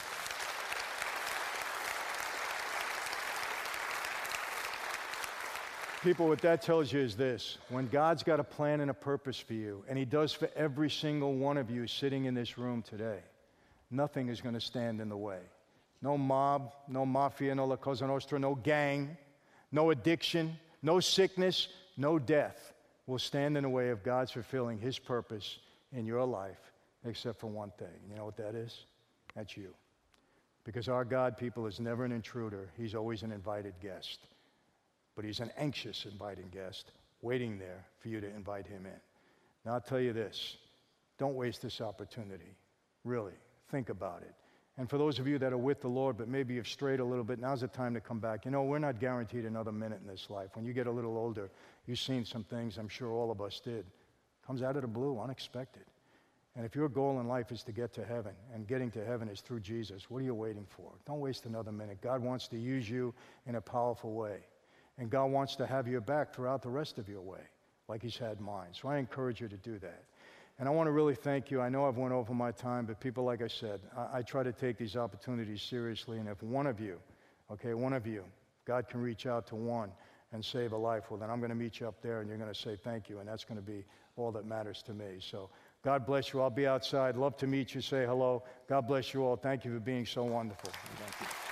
people, what that tells you is this. When God's got a plan and a purpose for you, and He does for every single one of you sitting in this room today, nothing is going to stand in the way. No mob, no mafia, no La Cosa Nostra, no gang, no addiction, no sickness, no death will stand in the way of God's fulfilling His purpose in your life except for one thing. You know what that is? That's you. Because our God, people, is never an intruder. He's always an invited guest. But he's an anxious inviting guest, waiting there for you to invite him in. Now, I'll tell you this. Don't waste this opportunity. Really, think about it. And for those of you that are with the Lord, but maybe you've strayed a little bit, now's the time to come back. You know, we're not guaranteed another minute in this life. When you get a little older, you've seen some things, I'm sure all of us did. Comes out of the blue, unexpected. And if your goal in life is to get to heaven, and getting to heaven is through Jesus, what are you waiting for? Don't waste another minute. God wants to use you in a powerful way. And God wants to have your back throughout the rest of your way, like he's had mine. So I encourage you to do that. And I want to really thank you. I know I've went over my time, but people, like I said, I try to take these opportunities seriously. And if one of you, God can reach out to one and save a life, well, then I'm going to meet you up there, and you're going to say thank you, and that's going to be all that matters to me. So God bless you. I'll be outside. Love to meet you. Say hello. God bless you all. Thank you for being so wonderful. Thank you.